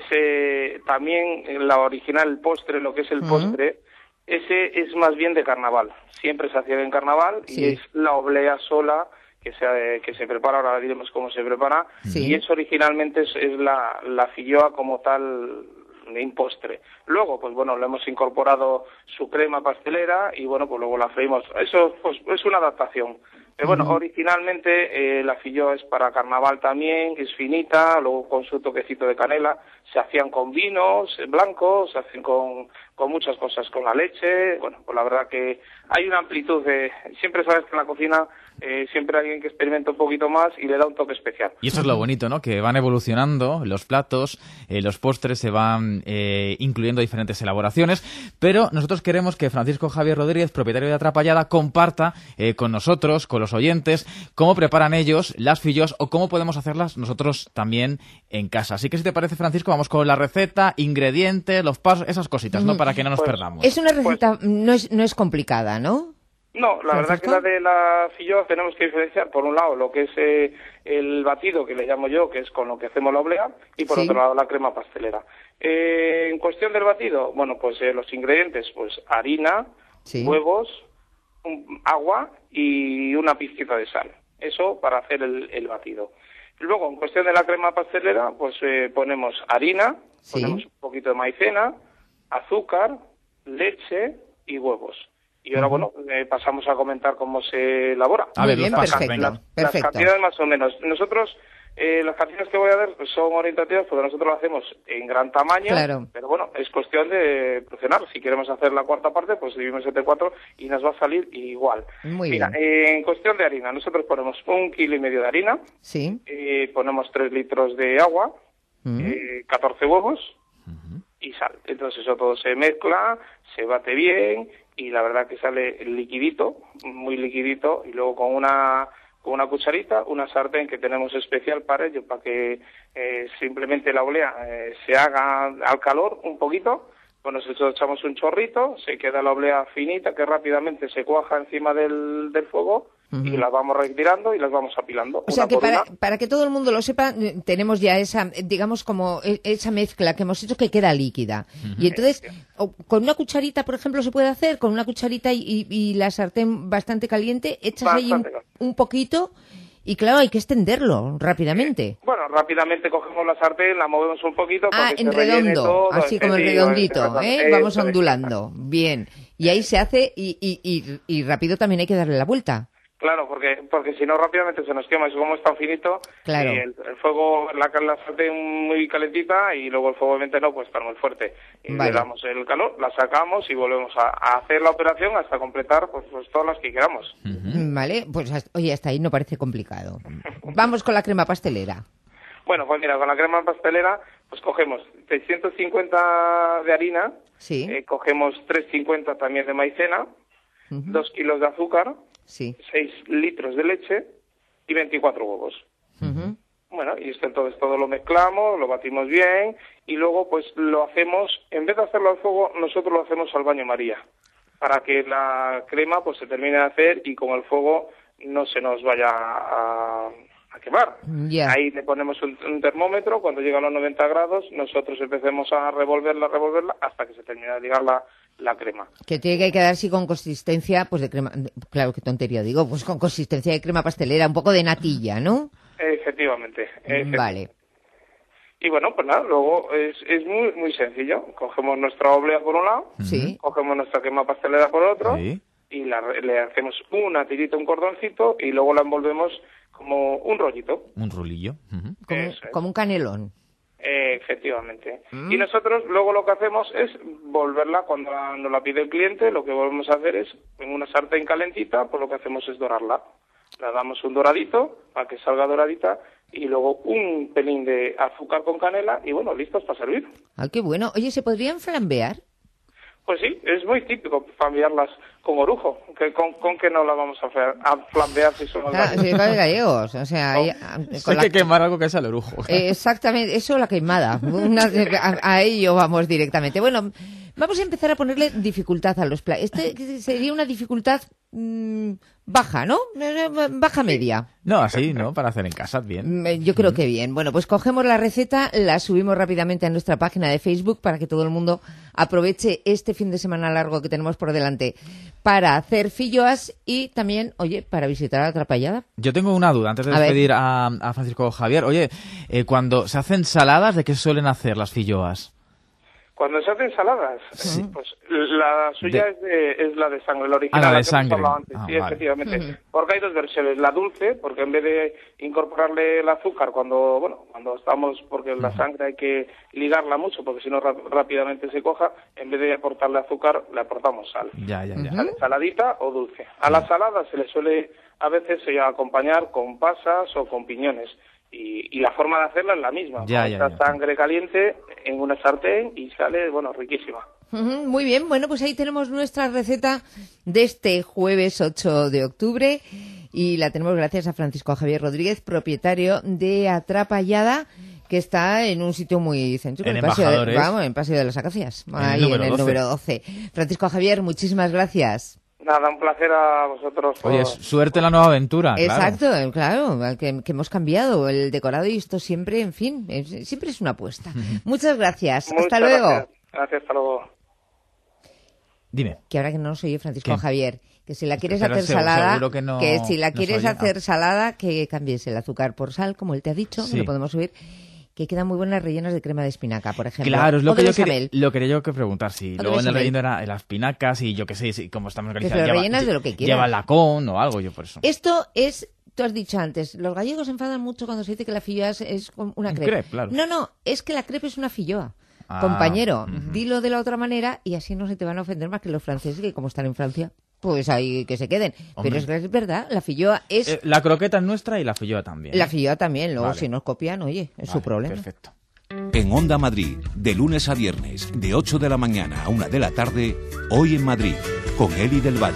también la original, el postre, lo que es el postre, ese es más bien de carnaval. Siempre se hacía en carnaval y es la oblea sola que se prepara, ahora diremos cómo se prepara, y eso originalmente es la filloa como tal de un postre. Luego, pues bueno, le hemos incorporado su crema pastelera y bueno, pues luego la freímos. Eso pues es una adaptación. Pero bueno, originalmente la filloa es para carnaval también, que es finita, luego con su toquecito de canela. Se hacían con vinos blancos, se hacen con muchas cosas, con la leche. Bueno, pues la verdad que hay una amplitud de... Siempre sabes que en la cocina siempre hay alguien que experimenta un poquito más y le da un toque especial. Y esto es lo bonito, ¿no? Que van evolucionando los platos, los postres se van incluyendo diferentes elaboraciones, pero nosotros queremos que Francisco Javier Rodríguez, propietario de Atrapallada, comparta con nosotros, con los oyentes, cómo preparan ellos las filloas o cómo podemos hacerlas nosotros también en casa. Así que si te parece, Francisco, vamos con la receta, ingredientes, los pasos, esas cositas, ¿no? Para que no nos perdamos. Es una receta, no es complicada, ¿no? No, la verdad que la de la filloa tenemos que diferenciar, por un lado, lo que es el batido, que le llamo yo, que es con lo que hacemos la oblea, y por otro lado la crema pastelera. En cuestión del batido, bueno, pues los ingredientes, pues harina, huevos, agua y una pizquita de sal. Eso para hacer el batido. Luego, en cuestión de la crema pastelera, pues ponemos harina, ponemos un poquito de maicena, azúcar, leche y huevos. Y ahora, bueno, pasamos a comentar cómo se elabora. A ver, las cantidades más o menos. Nosotros, las cantidades que voy a dar son orientativas porque nosotros lo hacemos en gran tamaño, pero bueno, es cuestión de porcionar. Si queremos hacer la cuarta parte, pues dividimos entre 4 y nos va a salir igual. Muy bien. En cuestión de harina, nosotros ponemos 1,5 kilos de harina, ponemos 3 litros de agua, 14 huevos y sal. Entonces eso todo se mezcla, se bate bien y la verdad que sale liquidito, muy liquidito, y luego con una cucharita, una sartén que tenemos especial para ello, para que simplemente la oblea se haga al calor un poquito. Bueno, nosotros echamos un chorrito, se queda la oblea finita que rápidamente se cuaja encima del fuego y las vamos retirando y las vamos apilando. O sea que para que todo el mundo lo sepa, tenemos ya esa, digamos, como esa mezcla que hemos hecho que queda líquida. Y entonces, con una cucharita, por ejemplo, se puede hacer, con una cucharita y la sartén bastante caliente, echas ahí un poquito. Y claro, hay que extenderlo rápidamente. Bueno, rápidamente cogemos la sartén, la movemos un poquito. En redondo, así como en redondito, vamos ondulando. Bien. Y ahí se hace y rápido también hay que darle la vuelta. Claro, porque si no rápidamente se nos quema. Es como es tan finito, claro. El fuego, la sartén muy calentita y luego el fuego obviamente no, pues está muy fuerte. Y le damos el calor, la sacamos y volvemos a hacer la operación hasta completar pues todas las que queramos. Vale, pues oye, hasta ahí no parece complicado. Vamos con la crema pastelera. Bueno, pues mira, con la crema pastelera pues cogemos 650 de harina, sí. Cogemos 350 también de maicena, 2 kilos de azúcar, sí. 6 litros de leche y 24 huevos. Bueno, y entonces todo lo mezclamos, lo batimos bien y luego pues lo hacemos, en vez de hacerlo al fuego, nosotros lo hacemos al baño María, para que la crema pues se termine de hacer y con el fuego no se nos vaya a quemar. Yeah. Ahí le ponemos un termómetro, cuando llega a los 90 grados, nosotros empecemos a revolverla hasta que se termine de ligar la crema. Que tiene que quedar así con consistencia, pues de crema, claro, qué tontería digo, pues con consistencia de crema pastelera, un poco de natilla, ¿no? Efectivamente. Vale. Y bueno, pues nada, luego es muy muy sencillo. Cogemos nuestra oblea por un lado, sí. Cogemos nuestra crema pastelera por otro, sí. Y le hacemos una tirita, un cordoncito, y luego la envolvemos como un rollito. Un rulillo. Como un canelón. Efectivamente. Y nosotros luego lo que hacemos es volverla, cuando nos la pide el cliente, lo que volvemos a hacer es, en una sartén calentita, pues lo que hacemos es dorarla. La damos un doradito, para que salga doradita, y luego un pelín de azúcar con canela, y bueno, listos para servir. ¡Ay, qué bueno! Oye, ¿se podrían flambear? Pues sí, es muy típico flambearlas con orujo. ¿Con qué no las vamos a flambear si somos gallegos? Sí, gallegos. O sea, hay que quemar algo que sea el orujo. Exactamente, eso la queimada. A ello vamos directamente. Bueno, vamos a empezar a ponerle dificultad a los platos. Sería una dificultad baja, ¿no? Baja media. No, así, ¿no? Para hacer en casa, bien. Yo creo que bien. Bueno, pues cogemos la receta, la subimos rápidamente a nuestra página de Facebook para que todo el mundo aproveche este fin de semana largo que tenemos por delante para hacer filloas y también, oye, para visitar a Atrapallada. Yo tengo una duda antes de despedir a Francisco Javier. Oye, cuando se hacen saladas, ¿de qué suelen hacer las filloas? Cuando se hacen saladas, pues la suya es la de sangre, la original. La de que sangre. hemos hablado antes. Sí, vale. Efectivamente. Porque hay dos versiones. La dulce, porque en vez de incorporarle el azúcar cuando estamos, porque la sangre hay que ligarla mucho, porque si no rápidamente se coja, en vez de aportarle azúcar, le aportamos sal. Ya. Sale saladita o dulce. A la salada se le suele a veces acompañar con pasas o con piñones. Y la forma de hacerla es la misma. Esta sangre caliente en una sartén y sale, riquísima. Muy bien, bueno, pues ahí tenemos nuestra receta de este jueves 8 de octubre y la tenemos gracias a Francisco Javier Rodríguez, propietario de Atrapallada, que está en un sitio muy céntrico, en Embajadores. En Paseo de las Acacias, ahí en el número 12. Francisco Javier, muchísimas gracias. Nada, un placer a vosotros. Oye, suerte en la nueva aventura. Exacto, claro, que hemos cambiado el decorado y esto siempre, en fin, siempre es una apuesta. Muchas gracias. Hasta luego. Gracias, hasta luego. Dime. Que ahora que no nos oye Francisco Javier, que si la quieres hacer salada, salada, que cambies el azúcar por sal, como él te ha dicho, lo podemos subir. Que quedan muy buenas rellenas de crema de espinaca, por ejemplo. Claro, es lo que yo quería yo preguntar. Si luego en el relleno era las espinacas y yo qué sé, si, como estamos organizados, rellenas de lo que quieras. Lleva lacón o algo, yo por eso. Esto es, tú has dicho antes, los gallegos se enfadan mucho cuando se dice que la filloa es una crepe. Crepe, claro. No, es que la crepe es una filloa. Compañero, dilo de la otra manera y así no se te van a ofender más que los franceses, que como están en Francia, pues ahí que se queden. Hombre. Pero es verdad, la filloa es... la croqueta es nuestra y la filloa también. La filloa también, luego si nos copian, oye, es su problema. Perfecto. En Onda Madrid, de lunes a viernes, de 8 de la mañana a 1 de la tarde, Hoy en Madrid, con Eli del Valle.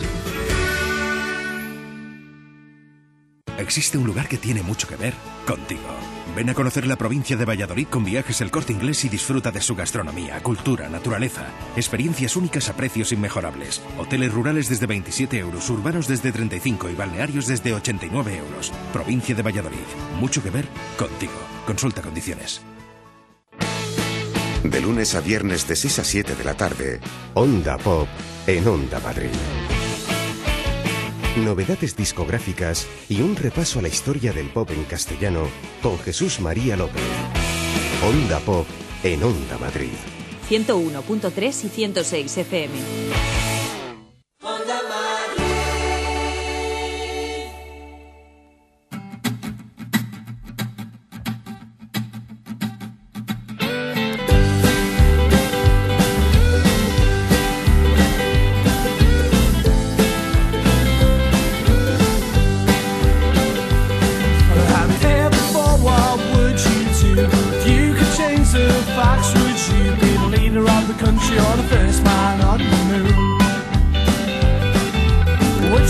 Existe un lugar que tiene mucho que ver contigo. Ven a conocer la provincia de Valladolid con Viajes El Corte Inglés y disfruta de su gastronomía, cultura, naturaleza, experiencias únicas a precios inmejorables. Hoteles rurales desde 27 euros, urbanos desde 35 y balnearios desde 89 euros. Provincia de Valladolid. Mucho que ver contigo. Consulta condiciones. De lunes a viernes de 6 a 7 de la tarde, Onda Pop en Onda Madrid. Novedades discográficas y un repaso a la historia del pop en castellano con Jesús María López. Onda Pop en Onda Madrid. 101.3 y 106 FM.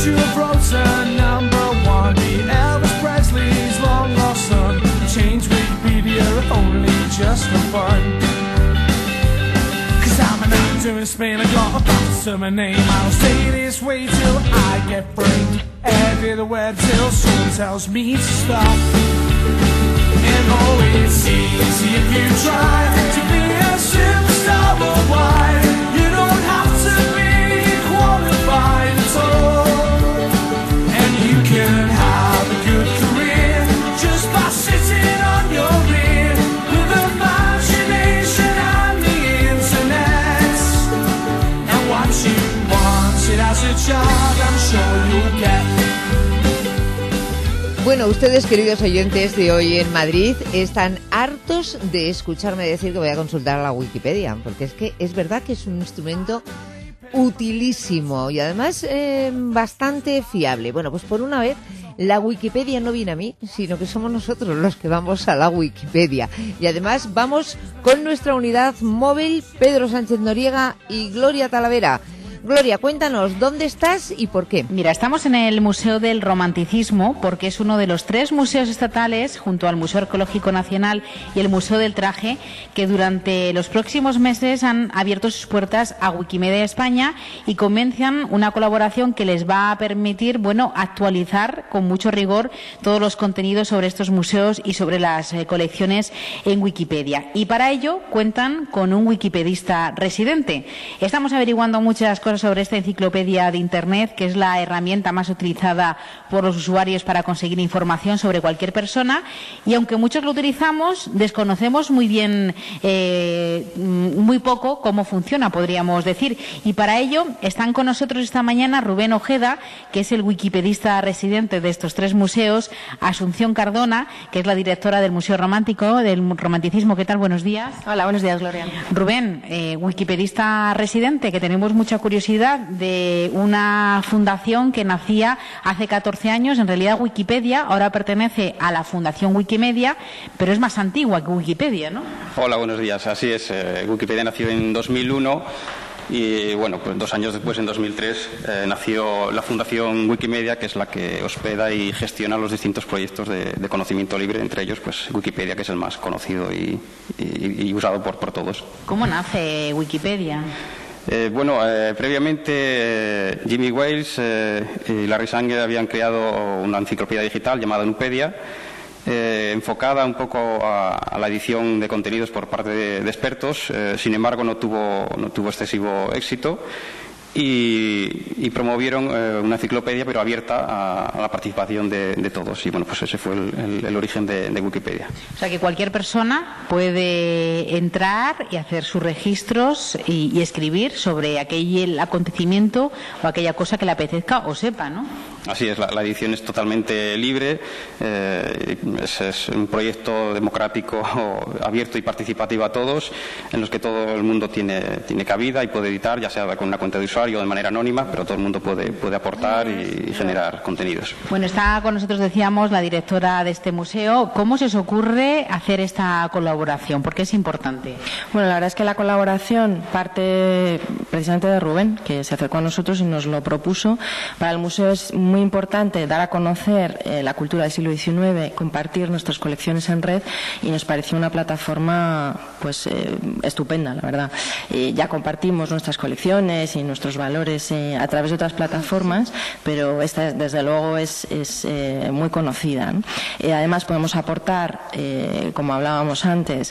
statue of Rosa, #1. Be Elvis Presley's long lost son. Change Wikipedia only just for fun. Cause I'm an actor in Spain, I got a bounce to my name. I'll stay this way till I get framed. Everywhere till someone tells me to stop. And oh, it's easy if you try to be a superstar worldwide. You don't have to be qualified at all. And you can have a good career just by sitting on your rear with imagination and the internet. And what you wanted as a child, I'm sure you'll get. Bueno, ustedes, queridos oyentes de Hoy en Madrid, están hartos de escucharme decir que voy a consultar a la Wikipedia, porque es que es verdad que es un instrumento utilísimo y además bastante fiable. Bueno, pues por una vez la Wikipedia no viene a mí, sino que somos nosotros los que vamos a la Wikipedia. Y además vamos con nuestra unidad móvil, Pedro Sánchez Noriega y Gloria Talavera. Gloria, cuéntanos, ¿dónde estás y por qué? Mira, estamos en el Museo del Romanticismo porque es uno de los 3 museos estatales, junto al Museo Arqueológico Nacional y el Museo del Traje, que durante los próximos meses han abierto sus puertas a Wikimedia España y comienzan una colaboración que les va a permitir, bueno, actualizar con mucho rigor todos los contenidos sobre estos museos y sobre las colecciones en Wikipedia. Y para ello cuentan con un wikipedista residente. Estamos averiguando muchas cosas sobre esta enciclopedia de Internet, que es la herramienta más utilizada por los usuarios para conseguir información sobre cualquier persona, y aunque muchos lo utilizamos, desconocemos muy bien, muy poco cómo funciona, podríamos decir. Y para ello están con nosotros esta mañana Rubén Ojeda, que es el wikipedista residente de estos 3 museos, Asunción Cardona, que es la directora del Museo Romántico, del Romanticismo. ¿Qué tal? Buenos días. Hola, buenos días, Gloria. Rubén, wikipedista residente, que tenemos mucha curiosidad de una fundación que nacía hace 14 años. En realidad Wikipedia ahora pertenece a la Fundación Wikimedia, pero es más antigua que Wikipedia, ¿no? Hola, buenos días. Así es, Wikipedia nació en 2001 y, bueno, pues 2 años después, en 2003, nació la Fundación Wikimedia, que es la que hospeda y gestiona los distintos proyectos de conocimiento libre, entre ellos pues Wikipedia, que es el más conocido y usado por todos. ¿Cómo nace Wikipedia? Previamente Jimmy Wales y Larry Sanger habían creado una enciclopedia digital llamada Nupedia, enfocada un poco a la edición de contenidos por parte de expertos. Sin embargo, no tuvo excesivo éxito. Y promovieron una enciclopedia, pero abierta a la participación de todos. Y bueno, pues ese fue el origen de Wikipedia. O sea, que cualquier persona puede entrar y hacer sus registros y escribir sobre aquel acontecimiento o aquella cosa que le apetezca o sepa, ¿no? Así es, la edición es totalmente libre, es un proyecto democrático, abierto y participativo a todos, en los que todo el mundo tiene cabida y puede editar, ya sea con una cuenta de usuario o de manera anónima, pero todo el mundo puede aportar y generar contenidos. Bueno, está con nosotros, decíamos, la directora de este museo. ¿Cómo se os ocurre hacer esta colaboración? ¿Por qué es importante? Bueno, la verdad es que la colaboración parte precisamente de Rubén, que se acercó a nosotros y nos lo propuso. Para el museo es muy importante dar a conocer la cultura del siglo XIX, compartir nuestras colecciones en red, y nos pareció una plataforma pues estupenda, la verdad. Ya compartimos nuestras colecciones y nuestros valores a través de otras plataformas, pero esta desde luego es muy conocida, ¿no? Además podemos aportar, como hablábamos antes,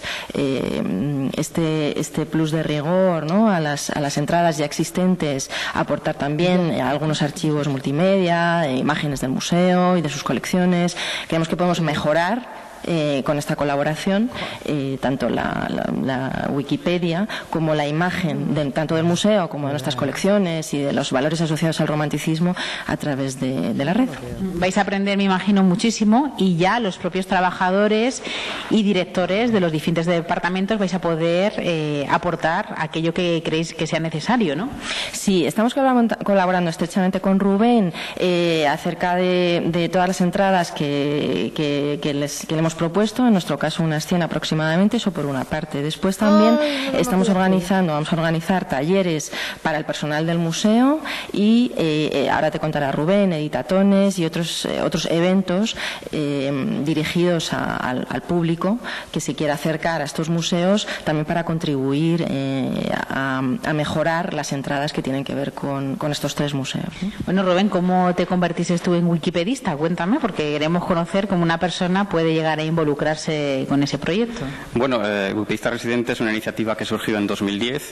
este plus de rigor, ¿no? a las entradas ya existentes, aportar también algunos archivos multimedia, imágenes del museo y de sus colecciones. Creemos que podemos mejorar con esta colaboración tanto la Wikipedia como la imagen tanto del museo como de nuestras colecciones y de los valores asociados al romanticismo a través de la red. Vais a aprender, me imagino, muchísimo, y ya los propios trabajadores y directores de los diferentes departamentos vais a poder aportar aquello que creéis que sea necesario, ¿no? Sí, estamos colaborando estrechamente con Rubén acerca de todas las entradas que le hemos hemos propuesto, en nuestro caso unas 100 aproximadamente, eso por una parte. Después también vamos a organizar talleres para el personal del museo y ahora te contará Rubén, editatones y otros eventos dirigidos al público que se quiera acercar a estos museos, también para contribuir a mejorar las entradas que tienen que ver con estos 3 museos, ¿no? Bueno, Rubén, ¿cómo te convertiste tú en wikipedista? Cuéntame, porque queremos conocer cómo una persona puede llegar a involucrarse con ese proyecto. Bueno, Wikipedista Residente es una iniciativa que surgió en 2010.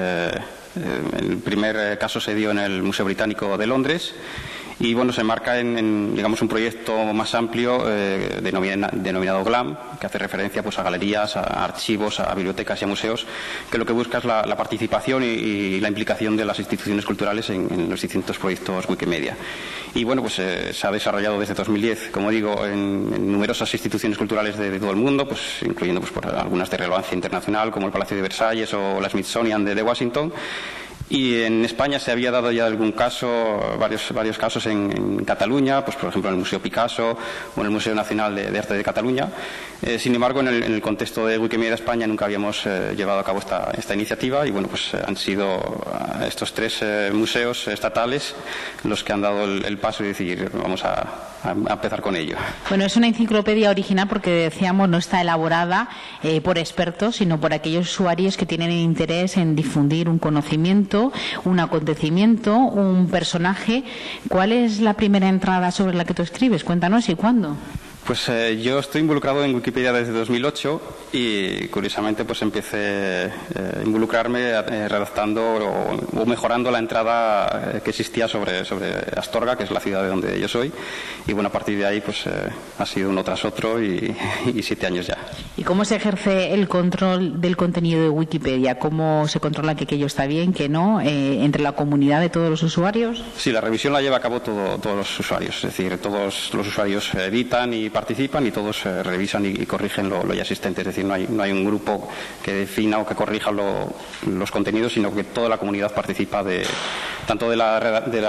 El primer caso se dio en el Museo Británico de Londres. Y bueno, se marca en digamos, un proyecto más amplio denominado GLAM, que hace referencia pues, a galerías, a archivos, a bibliotecas y a museos, que lo que busca es la participación y la implicación de las instituciones culturales en los distintos proyectos Wikimedia. Y bueno, pues se ha desarrollado desde 2010, como digo, en numerosas instituciones culturales de todo el mundo, pues incluyendo pues, por algunas de relevancia internacional, como el Palacio de Versalles o la Smithsonian de Washington. Y en España se había dado ya algún caso, varios casos en Cataluña, pues por ejemplo en el Museo Picasso o en el Museo Nacional de Arte de Cataluña. Sin embargo, en el contexto de Wikimedia España nunca habíamos llevado a cabo esta iniciativa y bueno, pues han sido estos 3 museos estatales los que han dado el paso y decir vamos a empezar con ello. Bueno, es una enciclopedia original porque decíamos no está elaborada por expertos, sino por aquellos usuarios que tienen interés en difundir un conocimiento, un acontecimiento, un personaje. ¿Cuál es la primera entrada sobre la que tú escribes? Cuéntanos y cuándo. Pues yo estoy involucrado en Wikipedia desde 2008 y curiosamente pues empecé a involucrarme redactando o mejorando la entrada que existía sobre Astorga, que es la ciudad de donde yo soy, y bueno, a partir de ahí pues ha sido uno tras otro y 7 años ya. ¿Y cómo se ejerce el control del contenido de Wikipedia? ¿Cómo se controla que aquello está bien, que no, entre la comunidad de todos los usuarios? Sí, la revisión la lleva a cabo todos los usuarios, es decir, todos los usuarios editan y participan y todos revisan y corrigen lo ya existente, es decir, no hay un grupo que defina o que corrija los contenidos, sino que toda la comunidad participa tanto de la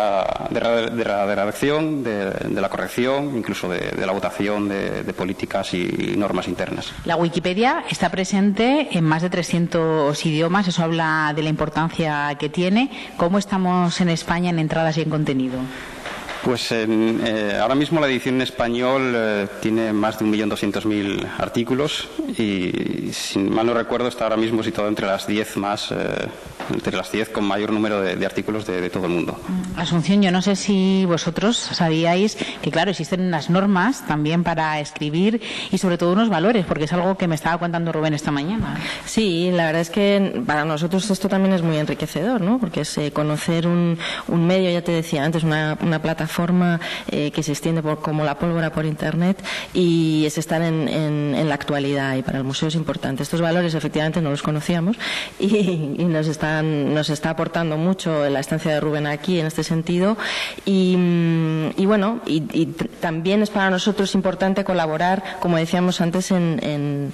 redacción, de la corrección, incluso de la votación de políticas y normas internas. La Wikipedia está presente en más de 300 idiomas, eso habla de la importancia que tiene. ¿Cómo estamos en España en entradas y en contenido? Pues ahora mismo la edición en español tiene más de 1.200.000 artículos y, si mal no recuerdo, está ahora mismo situado entre las 10 con mayor número de artículos de todo el mundo. Asunción, yo no sé si vosotros sabíais que, claro, existen unas normas también para escribir y sobre todo unos valores, porque es algo que me estaba contando Rubén esta mañana. Sí, la verdad es que para nosotros esto también es muy enriquecedor, ¿no? Porque es conocer un medio, ya te decía antes, una plataforma que se extiende como la pólvora por Internet y es estar en la actualidad, y para el museo es importante. Estos valores efectivamente no los conocíamos y nos está aportando mucho la estancia de Rubén aquí en este sentido y bueno, y también es para nosotros importante colaborar, como decíamos antes, en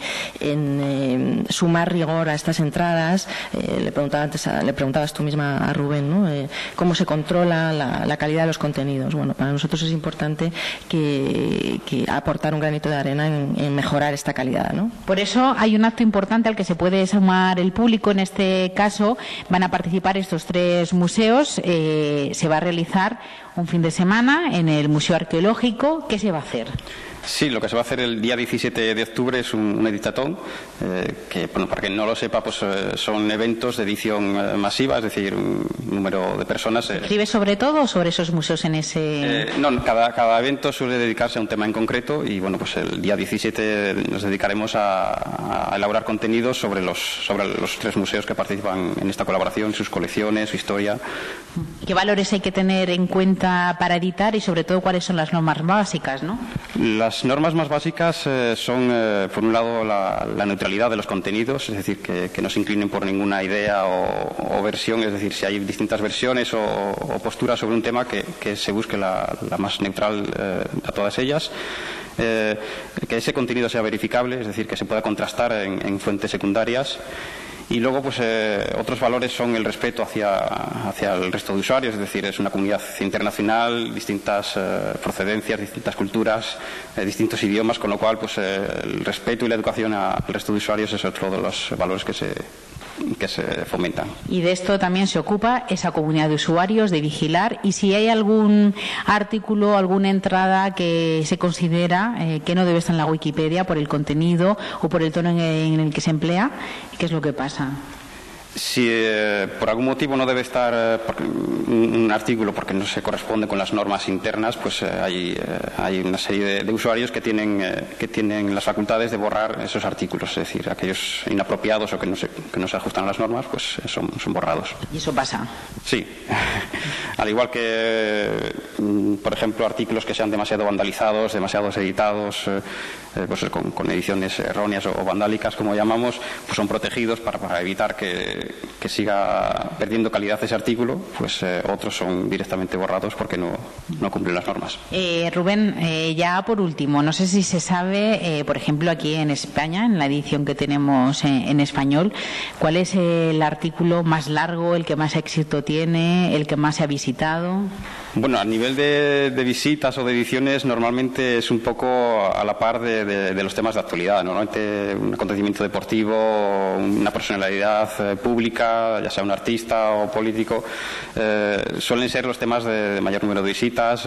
sumar rigor a estas entradas. Le preguntabas tú misma a Rubén, ¿no? Cómo se controla la calidad de los contenidos. Bueno, para nosotros es importante que aportar un granito de arena en mejorar esta calidad, ¿no? Por eso hay un acto importante al que se puede sumar el público. En este caso van a participar estos 3 museos. Se va a realizar un fin de semana en el Museo Arqueológico. ¿Qué se va a hacer? Sí, lo que se va a hacer el día 17 de octubre es un editatón, que, bueno, para quien no lo sepa, pues son eventos de edición masiva, es decir, un número de personas. ¿Escribe sobre todo o sobre esos museos en ese...? No, cada evento suele dedicarse a un tema en concreto y, bueno, pues el día 17 nos dedicaremos a elaborar contenidos sobre los 3 museos que participan en esta colaboración, sus colecciones, su historia. ¿Qué valores hay que tener en cuenta para editar y, sobre todo, cuáles son las normas básicas, no? Las normas más básicas son, por un lado, la neutralidad de los contenidos, es decir, que no se inclinen por ninguna idea o versión, es decir, si hay distintas versiones o posturas sobre un tema, que se busque la más neutral a todas ellas. Que ese contenido sea verificable, es decir, que se pueda contrastar en fuentes secundarias. Y luego, pues otros valores son el respeto hacia el resto de usuarios, es decir, es una comunidad internacional, distintas procedencias, distintas culturas, distintos idiomas, con lo cual, pues el respeto y la educación al resto de usuarios es otro de los valores que se fomentan. Y de esto también se ocupa esa comunidad de usuarios, de vigilar, y si hay algún artículo, alguna entrada que se considera que no debe estar en la Wikipedia por el contenido o por el tono en el que se emplea, ¿qué es lo que pasa? Si por algún motivo no debe estar un artículo porque no se corresponde con las normas internas, pues hay una serie de usuarios que tienen las facultades de borrar esos artículos, es decir, aquellos inapropiados o que no se ajustan a las normas, pues son borrados. ¿Y eso pasa? Sí. Al igual que, por ejemplo, artículos que sean demasiado vandalizados, demasiado editados, pues con ediciones erróneas o vandálicas, como llamamos, pues son protegidos para evitar que siga perdiendo calidad ese artículo, pues otros son directamente borrados porque no cumplen las normas. Rubén, ya por último, no sé si se sabe, por ejemplo, aquí en España, en la edición que tenemos en español, ¿cuál es el artículo más largo, el que más éxito tiene, el que más se ha visitado? Bueno, a nivel de visitas o de ediciones, normalmente es un poco a la par de los temas de actualidad. Normalmente un acontecimiento deportivo, una personalidad pública, ya sea un artista o político, suelen ser los temas de mayor número de visitas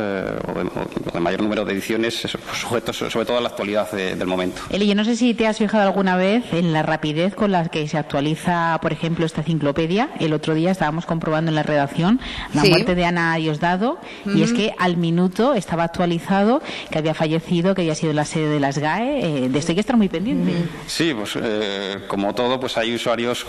o de mayor número de ediciones, sujetos sobre todo a la actualidad del momento. Eli, yo no sé si te has fijado alguna vez en la rapidez con la que se actualiza, por ejemplo, esta enciclopedia. El otro día estábamos comprobando en la redacción la muerte de Ana Diosdado, y es que al minuto estaba actualizado que había fallecido, que había sido la sede de las GAE. De esto hay que estar muy pendiente. Sí, pues como todo, pues hay usuarios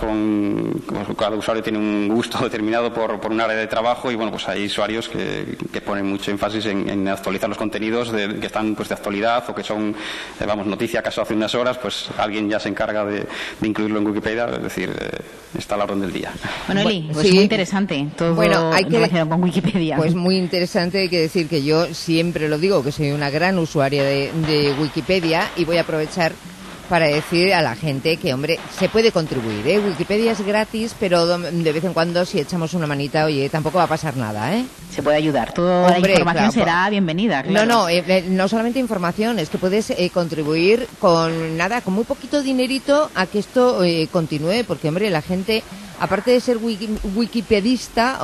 cada usuario tiene un gusto determinado por un área de trabajo, y bueno, pues hay usuarios que ponen mucho énfasis en actualizar los contenidos que están pues de actualidad o que son noticia acaso hace unas horas, pues alguien ya se encarga de incluirlo en Wikipedia, es decir, está a la orden del día. Bueno, Eli, pues muy interesante todo relacionado con Wikipedia. Pues muy interesante, hay que decir que yo siempre lo digo, que soy una gran usuaria de Wikipedia, y voy a aprovechar para decir a la gente que, hombre, se puede contribuir, ¿eh? Wikipedia es gratis, pero de vez en cuando, si echamos una manita, oye, tampoco va a pasar nada, ¿eh? Se puede ayudar, toda la información será bienvenida. Claro. No solamente información, es que puedes contribuir con muy poquito dinerito a que esto continúe, porque, hombre, la gente, aparte de ser wikipedista,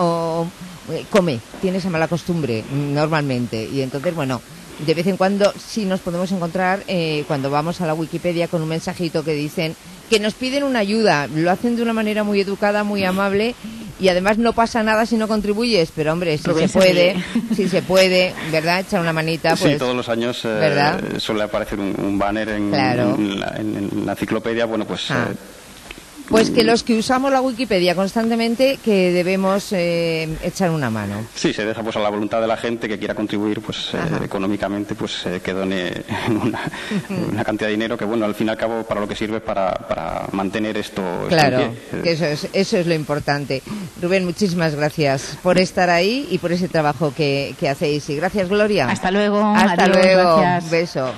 tiene esa mala costumbre normalmente, y entonces, bueno, de vez en cuando sí nos podemos encontrar cuando vamos a la Wikipedia con un mensajito que dicen que nos piden una ayuda. Lo hacen de una manera muy educada, muy amable, y además no pasa nada si no contribuyes, pero hombre, si se puede, ¿verdad? Echar una manita, pues... Sí, todos los años suele aparecer un banner en la enciclopedia, bueno, pues... Pues que los que usamos la Wikipedia constantemente, que debemos echar una mano. Sí, se deja pues a la voluntad de la gente que quiera contribuir, pues económicamente, pues que done una cantidad de dinero que, bueno, al fin y al cabo para lo que sirve para mantener esto claro, en pie. Que eso es lo importante. Rubén, muchísimas gracias por estar ahí y por ese trabajo que hacéis. Y gracias, Gloria. Hasta luego. Hasta Adiós, luego. Gracias. Beso.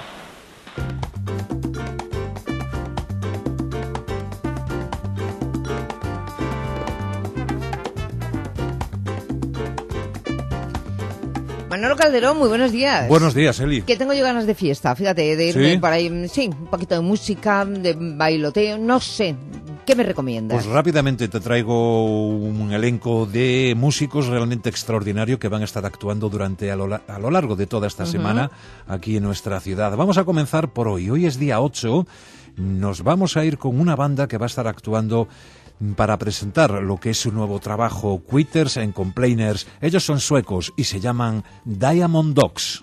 Manolo Calderón, muy buenos días. Buenos días, Eli. Que tengo yo ganas de fiesta, fíjate, de irme para ahí, un poquito de música, de bailoteo, no sé. ¿Qué me recomiendas? Pues rápidamente te traigo un elenco de músicos realmente extraordinario que van a estar actuando a lo largo de toda esta semana aquí en nuestra ciudad. Vamos a comenzar por hoy. Hoy es día 8. Nos vamos a ir con una banda que va a estar actuando para presentar lo que es su nuevo trabajo, Quitters and Complainers. Ellos son suecos y se llaman Diamond Dogs.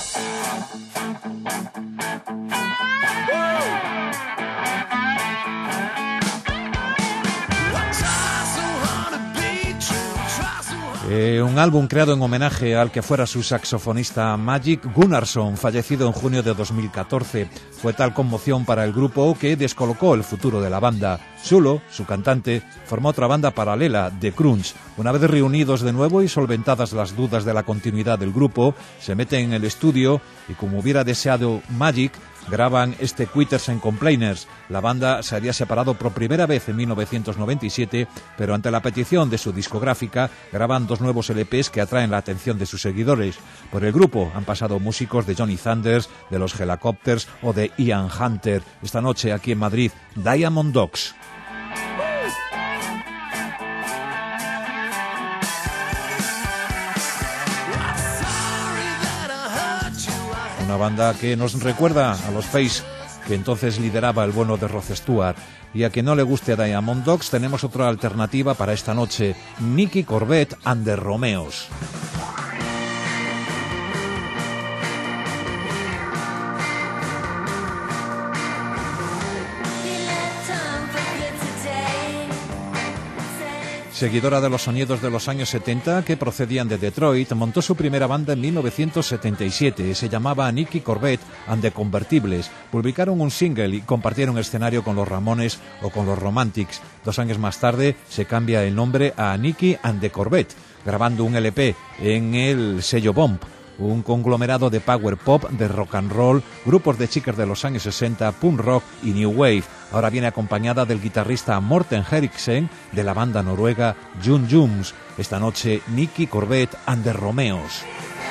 Un álbum creado en homenaje al que fuera su saxofonista Magic Gunnarsson, fallecido en junio de 2014. Fue tal conmoción para el grupo que descolocó el futuro de la banda. Sulo, su cantante, formó otra banda paralela, The Crunch. Una vez reunidos de nuevo y solventadas las dudas de la continuidad del grupo, se meten en el estudio y, como hubiera deseado Magic, graban este Quitters and Complainers. La banda se había separado por primera vez en 1997, pero ante la petición de su discográfica graban 2 nuevos LPs que atraen la atención de sus seguidores. Por el grupo han pasado músicos de Johnny Thunders, de los Helicopters o de Ian Hunter. Esta noche aquí en Madrid, Diamond Dogs. Una banda que nos recuerda a los Face, que entonces lideraba el bueno de Rod Stewart. Y a quien no le guste a Diamond Dogs, tenemos otra alternativa para esta noche: Nicky Corbett and the Romeos. Seguidora de los sonidos de los años 70 que procedían de Detroit, montó su primera banda en 1977. Se llamaba Nicky Corbett and the Convertibles. Publicaron un single y compartieron escenario con los Ramones o con los Romantics. 2 años más tarde se cambia el nombre a Nicky and the Corbett, grabando un LP en el sello Bomb, un conglomerado de power pop, de rock and roll, grupos de chicas de los años 60, punk rock y new wave. Ahora viene acompañada del guitarrista Morten Henriksen de la banda noruega Jun Jums. Esta noche, Nicky Corbett and the Romeos.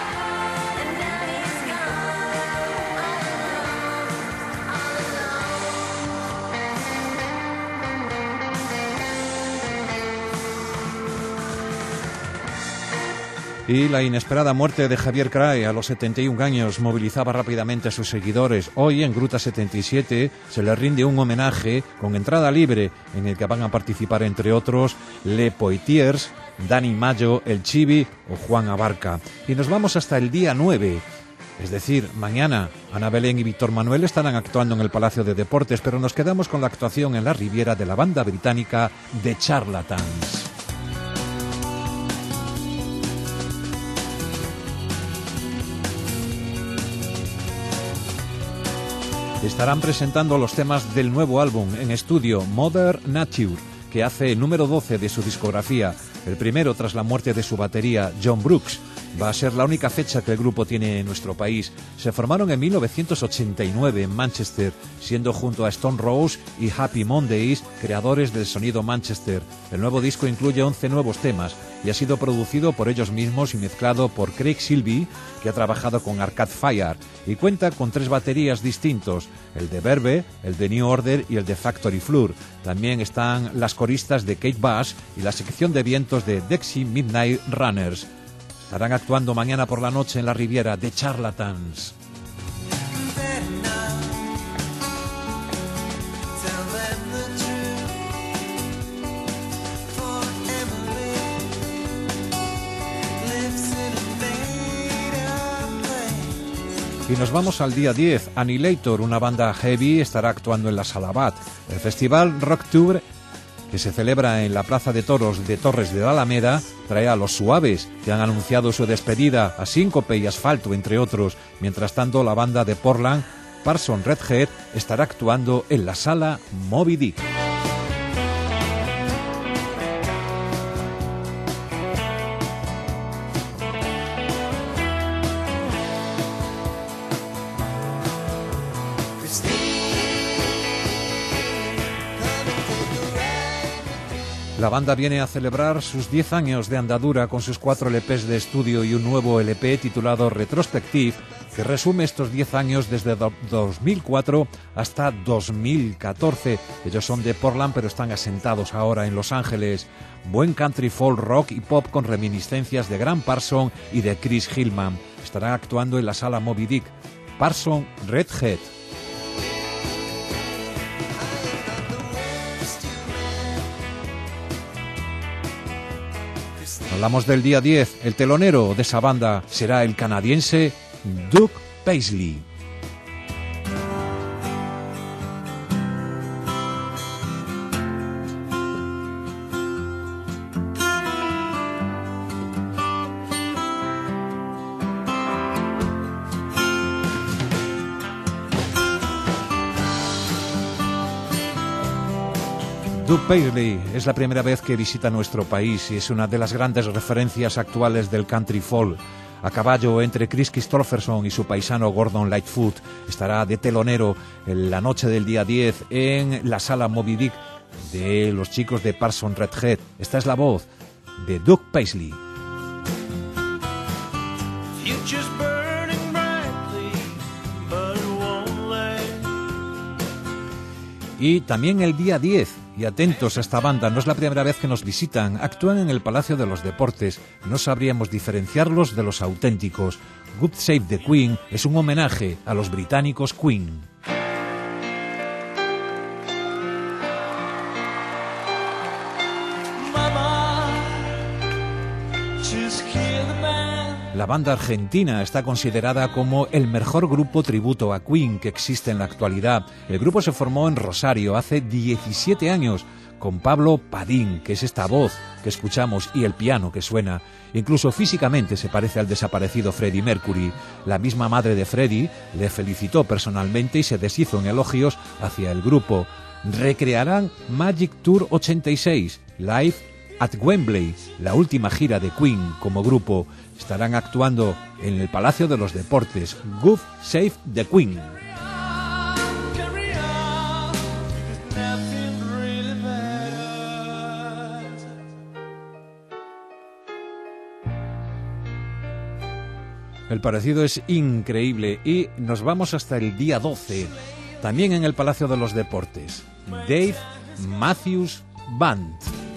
Y la inesperada muerte de Javier Cray a los 71 años movilizaba rápidamente a sus seguidores. Hoy en Gruta 77 se le rinde un homenaje con entrada libre en el que van a participar entre otros Le Poitiers, Dani Mayo, El Chibi o Juan Abarca. Y nos vamos hasta el día 9. Es decir, mañana Ana Belén y Víctor Manuel estarán actuando en el Palacio de Deportes, pero nos quedamos con la actuación en la Riviera de la banda británica The Charlatans. Estarán presentando los temas del nuevo álbum en estudio, Mother Nature, que hace el número 12 de su discografía, el primero tras la muerte de su batería, John Brooks. Va a ser la única fecha que el grupo tiene en nuestro país. Se formaron en 1989 en Manchester, siendo junto a Stone Roses y Happy Mondays creadores del sonido Manchester. El nuevo disco incluye 11 nuevos temas y ha sido producido por ellos mismos y mezclado por Craig Silvey, que ha trabajado con Arcade Fire, y cuenta con 3 baterías distintos, el de Verve, el de New Order y el de Factory Floor. También están las coristas de Kate Bush y la sección de vientos de Dexy Midnight Runners. Estarán actuando mañana por la noche en la Riviera de Charlatans. Y nos vamos al día 10. Annihilator, una banda heavy, estará actuando en la Sala Bat. El festival Rocktober, que se celebra en la Plaza de Toros de Torres de la Alameda, trae a Los Suaves, que han anunciado su despedida, a Síncope y Asfalto, entre otros. Mientras tanto, la banda de Portland, Parson Redhead, estará actuando en la Sala Moby Dick. La banda viene a celebrar sus 10 años de andadura con sus 4 LPs de estudio y un nuevo LP titulado Retrospective, que resume estos 10 años desde 2004 hasta 2014. Ellos son de Portland, pero están asentados ahora en Los Ángeles. Buen country, folk, rock y pop con reminiscencias de Graham Parsons y de Chris Hillman. Estarán actuando en la Sala Moby Dick. Parson Redhead. Hablamos del día 10. El telonero de esa banda será el canadiense Doug Paisley. Doug Paisley es la primera vez que visita nuestro país y es una de las grandes referencias actuales del country folk. a caballo entre Chris Christopherson y su paisano Gordon Lightfoot. Estará de telonero en la noche del día 10 en la sala Moby Dick de los chicos de Parson Redhead. Esta es la voz de Doug Paisley. Y también el día 10, y atentos a esta banda, no es la primera vez que nos visitan, actúan en el Palacio de los Deportes. No sabríamos diferenciarlos de los auténticos. God Save the Queen es un homenaje a los británicos Queen. La banda argentina está considerada como el mejor grupo tributo a Queen que existe en la actualidad. El grupo se formó en Rosario hace 17 años con Pablo Padín, que es esta voz que escuchamos, y el piano que suena. Incluso físicamente se parece al desaparecido Freddie Mercury. La misma madre de Freddie le felicitó personalmente y se deshizo en elogios hacia el grupo. Recrearán Magic Tour 86, Live at Wembley, la última gira de Queen como grupo. Estarán actuando en el Palacio de los Deportes. God Save the Queen. El parecido es increíble y nos vamos hasta el día 12, también en el Palacio de los Deportes. Dave Matthews Band.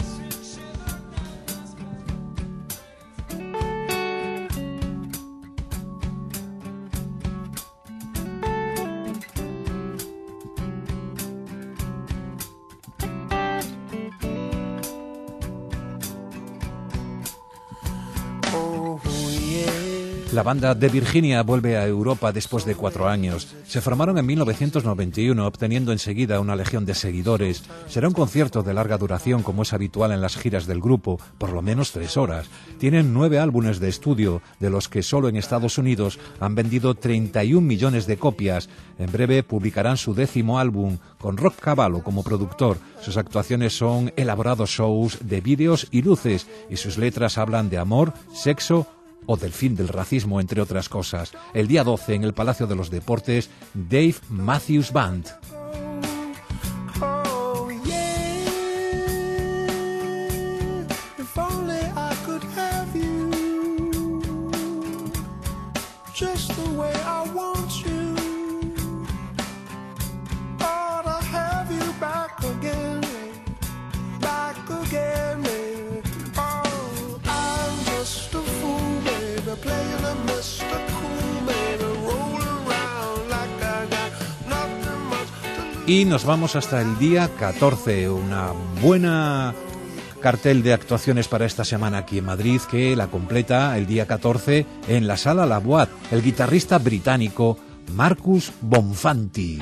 La banda de Virginia vuelve a Europa después de 4 años. Se formaron en 1991, obteniendo enseguida una legión de seguidores. Será un concierto de larga duración, como es habitual en las giras del grupo, por lo menos 3 horas. Tienen 9 álbumes de estudio, de los que solo en Estados Unidos han vendido 31 millones de copias. En breve publicarán su 10º álbum, con Rob Cavallo como productor. Sus actuaciones son elaborados shows de vídeos y luces, y sus letras hablan de amor, sexo o del fin del racismo, entre otras cosas. El día 12, en el Palacio de los Deportes, Dave Matthews Band. Y nos vamos hasta el día 14, una buena cartel de actuaciones para esta semana aquí en Madrid, que la completa el día 14 en la Sala La Boîte, el guitarrista británico Marcus Bonfanti.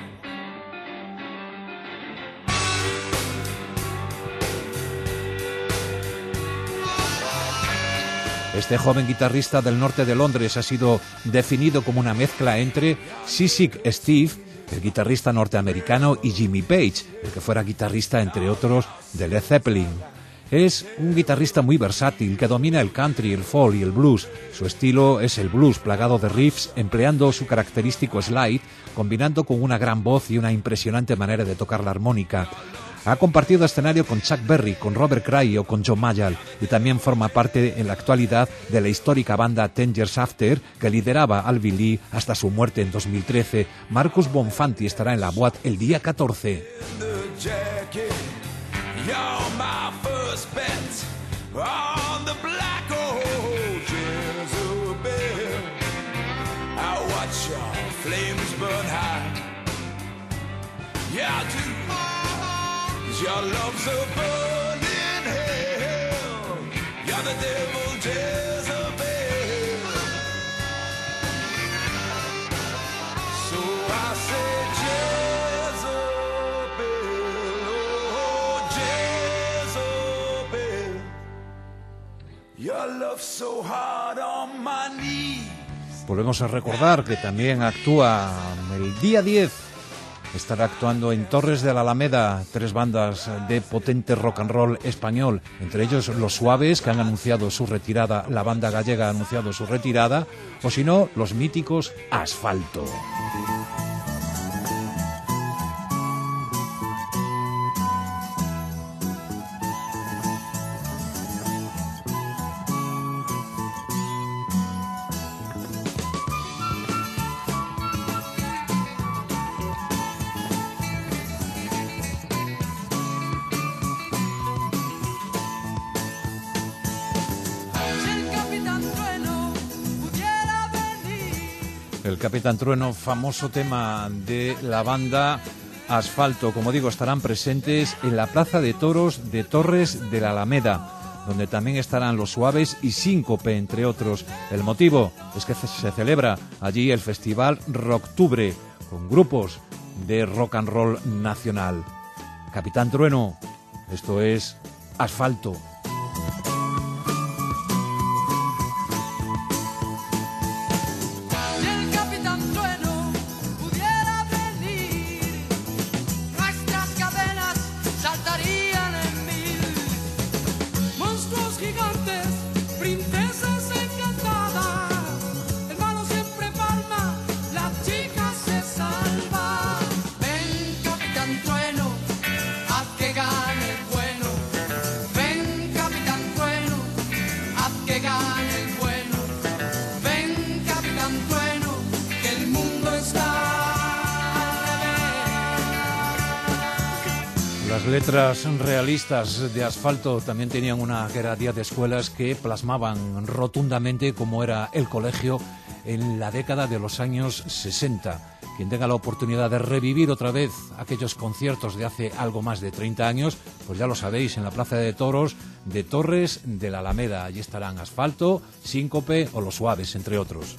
Este joven guitarrista del norte de Londres ha sido definido como una mezcla entre Seasick Steve, el guitarrista norteamericano, y Jimmy Page, el que fuera guitarrista, entre otros, de Led Zeppelin. Es un guitarrista muy versátil que domina el country, el folk y el blues. Su estilo es el blues plagado de riffs, empleando su característico slide, combinando con una gran voz y una impresionante manera de tocar la armónica. Ha compartido escenario con Chuck Berry, con Robert Cray o con John Mayall, y también forma parte en la actualidad de la histórica banda 10 Years After, que lideraba Alvin Lee hasta su muerte en 2013. Marcus Bonfanti estará en la Boîte el día 14. Your love's a burning hell. You're the devil Jezebel. So I say Jezebel, oh Jezebel. Your love's so hard on my knees. Volvemos a recordar que también actúa el día 10 estará actuando en Torres de la Alameda 3 bandas de potente rock and roll español, entre ellos Los Suaves, que han anunciado su retirada, la banda gallega ha anunciado su retirada, o si no, los míticos Asfalto. El Capitán Trueno, famoso tema de la banda Asfalto. Como digo, estarán presentes en la Plaza de Toros de Torres de la Alameda, donde también estarán Los Suaves y Síncope, entre otros. El motivo es que se celebra allí el Festival Rocktubre, con grupos de rock and roll nacional. Capitán Trueno, esto es Asfalto. Las letras realistas de Asfalto también tenían una que era Día de Escuelas, que plasmaban rotundamente cómo era el colegio en la década de los años 60. Quien tenga la oportunidad de revivir otra vez aquellos conciertos de hace algo más de 30 años, pues ya lo sabéis, en la Plaza de Toros de Torres de la Alameda. Allí estarán Asfalto, Síncope o Los Suaves, entre otros.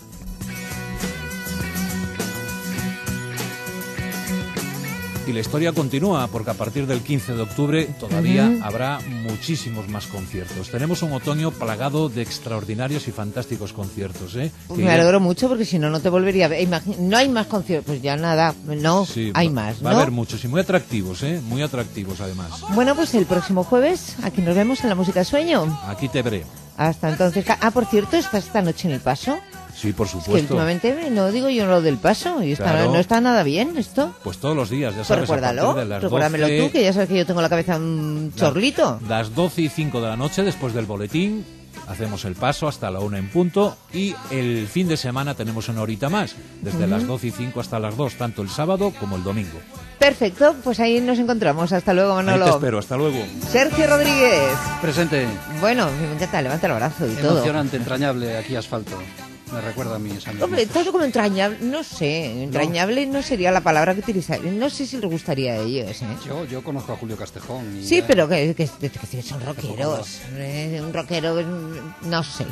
Y la historia continúa, porque a partir del 15 de octubre todavía habrá muchísimos más conciertos. Tenemos un otoño plagado de extraordinarios y fantásticos conciertos, ¿eh? Pues me alegro mucho, porque si no, no te volvería a ver. No hay más conciertos, pues ya nada, no, sí, hay más, ¿no? Va a haber muchos y muy atractivos, ¿eh? Muy atractivos además. Bueno, pues el próximo jueves, aquí nos vemos en La Música Sueño. Aquí te veré. Hasta entonces. Ah, por cierto, ¿estás esta noche en El Paso? Sí, por supuesto. Es que últimamente no digo yo lo del Paso, y claro. No está nada bien esto. Pues todos los días, ya pues sabes. Recuérdalo, recuérdamelo 12, tú, que ya sabes que yo tengo la cabeza un chorlito. Las 12:05 de la noche, después del boletín, hacemos el Paso hasta la 1 en punto, y el fin de semana tenemos una horita más, desde las 12:05 hasta las 2, tanto el sábado como el domingo. Perfecto, pues ahí nos encontramos. Hasta luego, Manolo. Ahí te espero, hasta luego. Sergio Rodríguez. Presente. Bueno, me encanta, levanta el brazo y todo. Emocionante, entrañable, aquí Asfalto. Me recuerda a mis amigos. Hombre, todo como entrañable, no sé, entrañable no sería la palabra que utilizaría. No sé si les gustaría a ellos, ¿eh? Yo conozco a Julio Castejón. Sí, pero que son rockeros. Un rockero, no sé.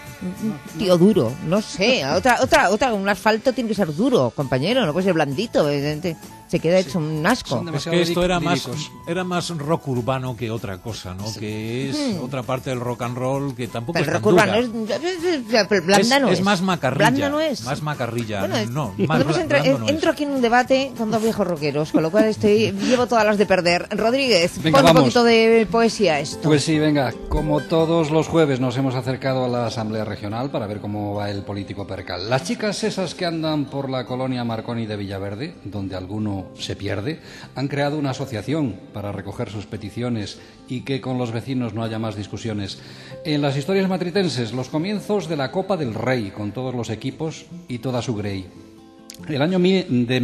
Un tío duro, no sé. Un Asfalto tiene que ser duro, compañero, no puede ser blandito. Se queda hecho un asco. Es que esto era más rock urbano que otra cosa, ¿no? Sí. Que es otra parte del rock and roll que tampoco es tan dura. El rock urbano es blanda, no es. Es más macarrilla. Blanda no es. Más macarrilla, bueno, entro aquí en un debate con dos viejos rockeros, con lo cual llevo todas las de perder. Rodríguez, venga, pon un poquito de poesía a esto. Pues sí, venga. Como todos los jueves nos hemos acercado a la Asamblea Regional para ver cómo va el político percal. Las chicas esas que andan por la colonia Marconi de Villaverde, donde alguno se pierde, han creado una asociación para recoger sus peticiones y que con los vecinos no haya más discusiones. En las historias matritenses, los comienzos de la Copa del Rey, con todos los equipos y toda su grey. El año de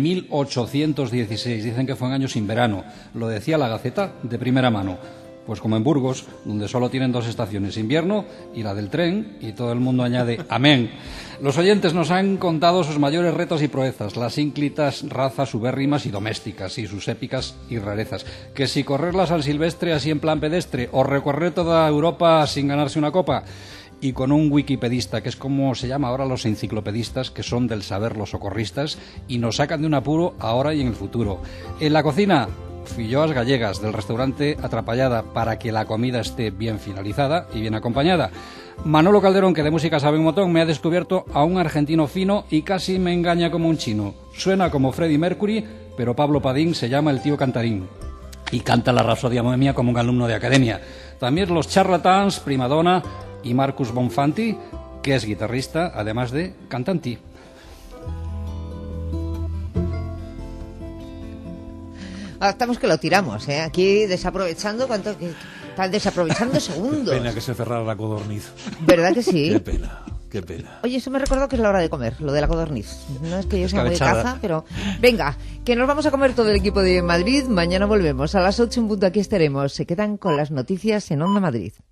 1816, dicen que fue un año sin verano, lo decía la Gaceta de primera mano. Pues como en Burgos, donde solo tienen 2 estaciones, invierno y la del tren, y todo el mundo añade amén. Los oyentes nos han contado sus mayores retos y proezas, las ínclitas razas ubérrimas y domésticas, y sus épicas y rarezas. Que si correrlas al silvestre así en plan pedestre, o recorrer toda Europa sin ganarse una copa. Y con un wikipedista, que es como se llama ahora los enciclopedistas, que son del saber los socorristas, y nos sacan de un apuro ahora y en el futuro. En la cocina, filloas gallegas del restaurante Atrapallada, para que la comida esté bien finalizada y bien acompañada. Manolo Calderón, que de música sabe un montón, me ha descubierto a un argentino fino y casi me engaña como un chino. Suena como Freddie Mercury, pero Pablo Padín se llama el tío Cantarín y canta la Rapsodia Bohemia como un alumno de academia. También los Charlatans, Primadonna y Marcus Bonfanti, que es guitarrista, además de cantanti. Estamos que lo tiramos, ¿eh? Aquí desaprovechando, están desaprovechando segundos. Qué pena que se cerrara la codorniz. ¿Verdad que sí? Qué pena, qué pena. Oye, eso me recordó que es la hora de comer, lo de la codorniz. No es que yo sea muy de caza, pero... Venga, que nos vamos a comer todo el equipo de Madrid. Mañana volvemos a las 8 en punto, aquí estaremos. Se quedan con las noticias en Onda Madrid.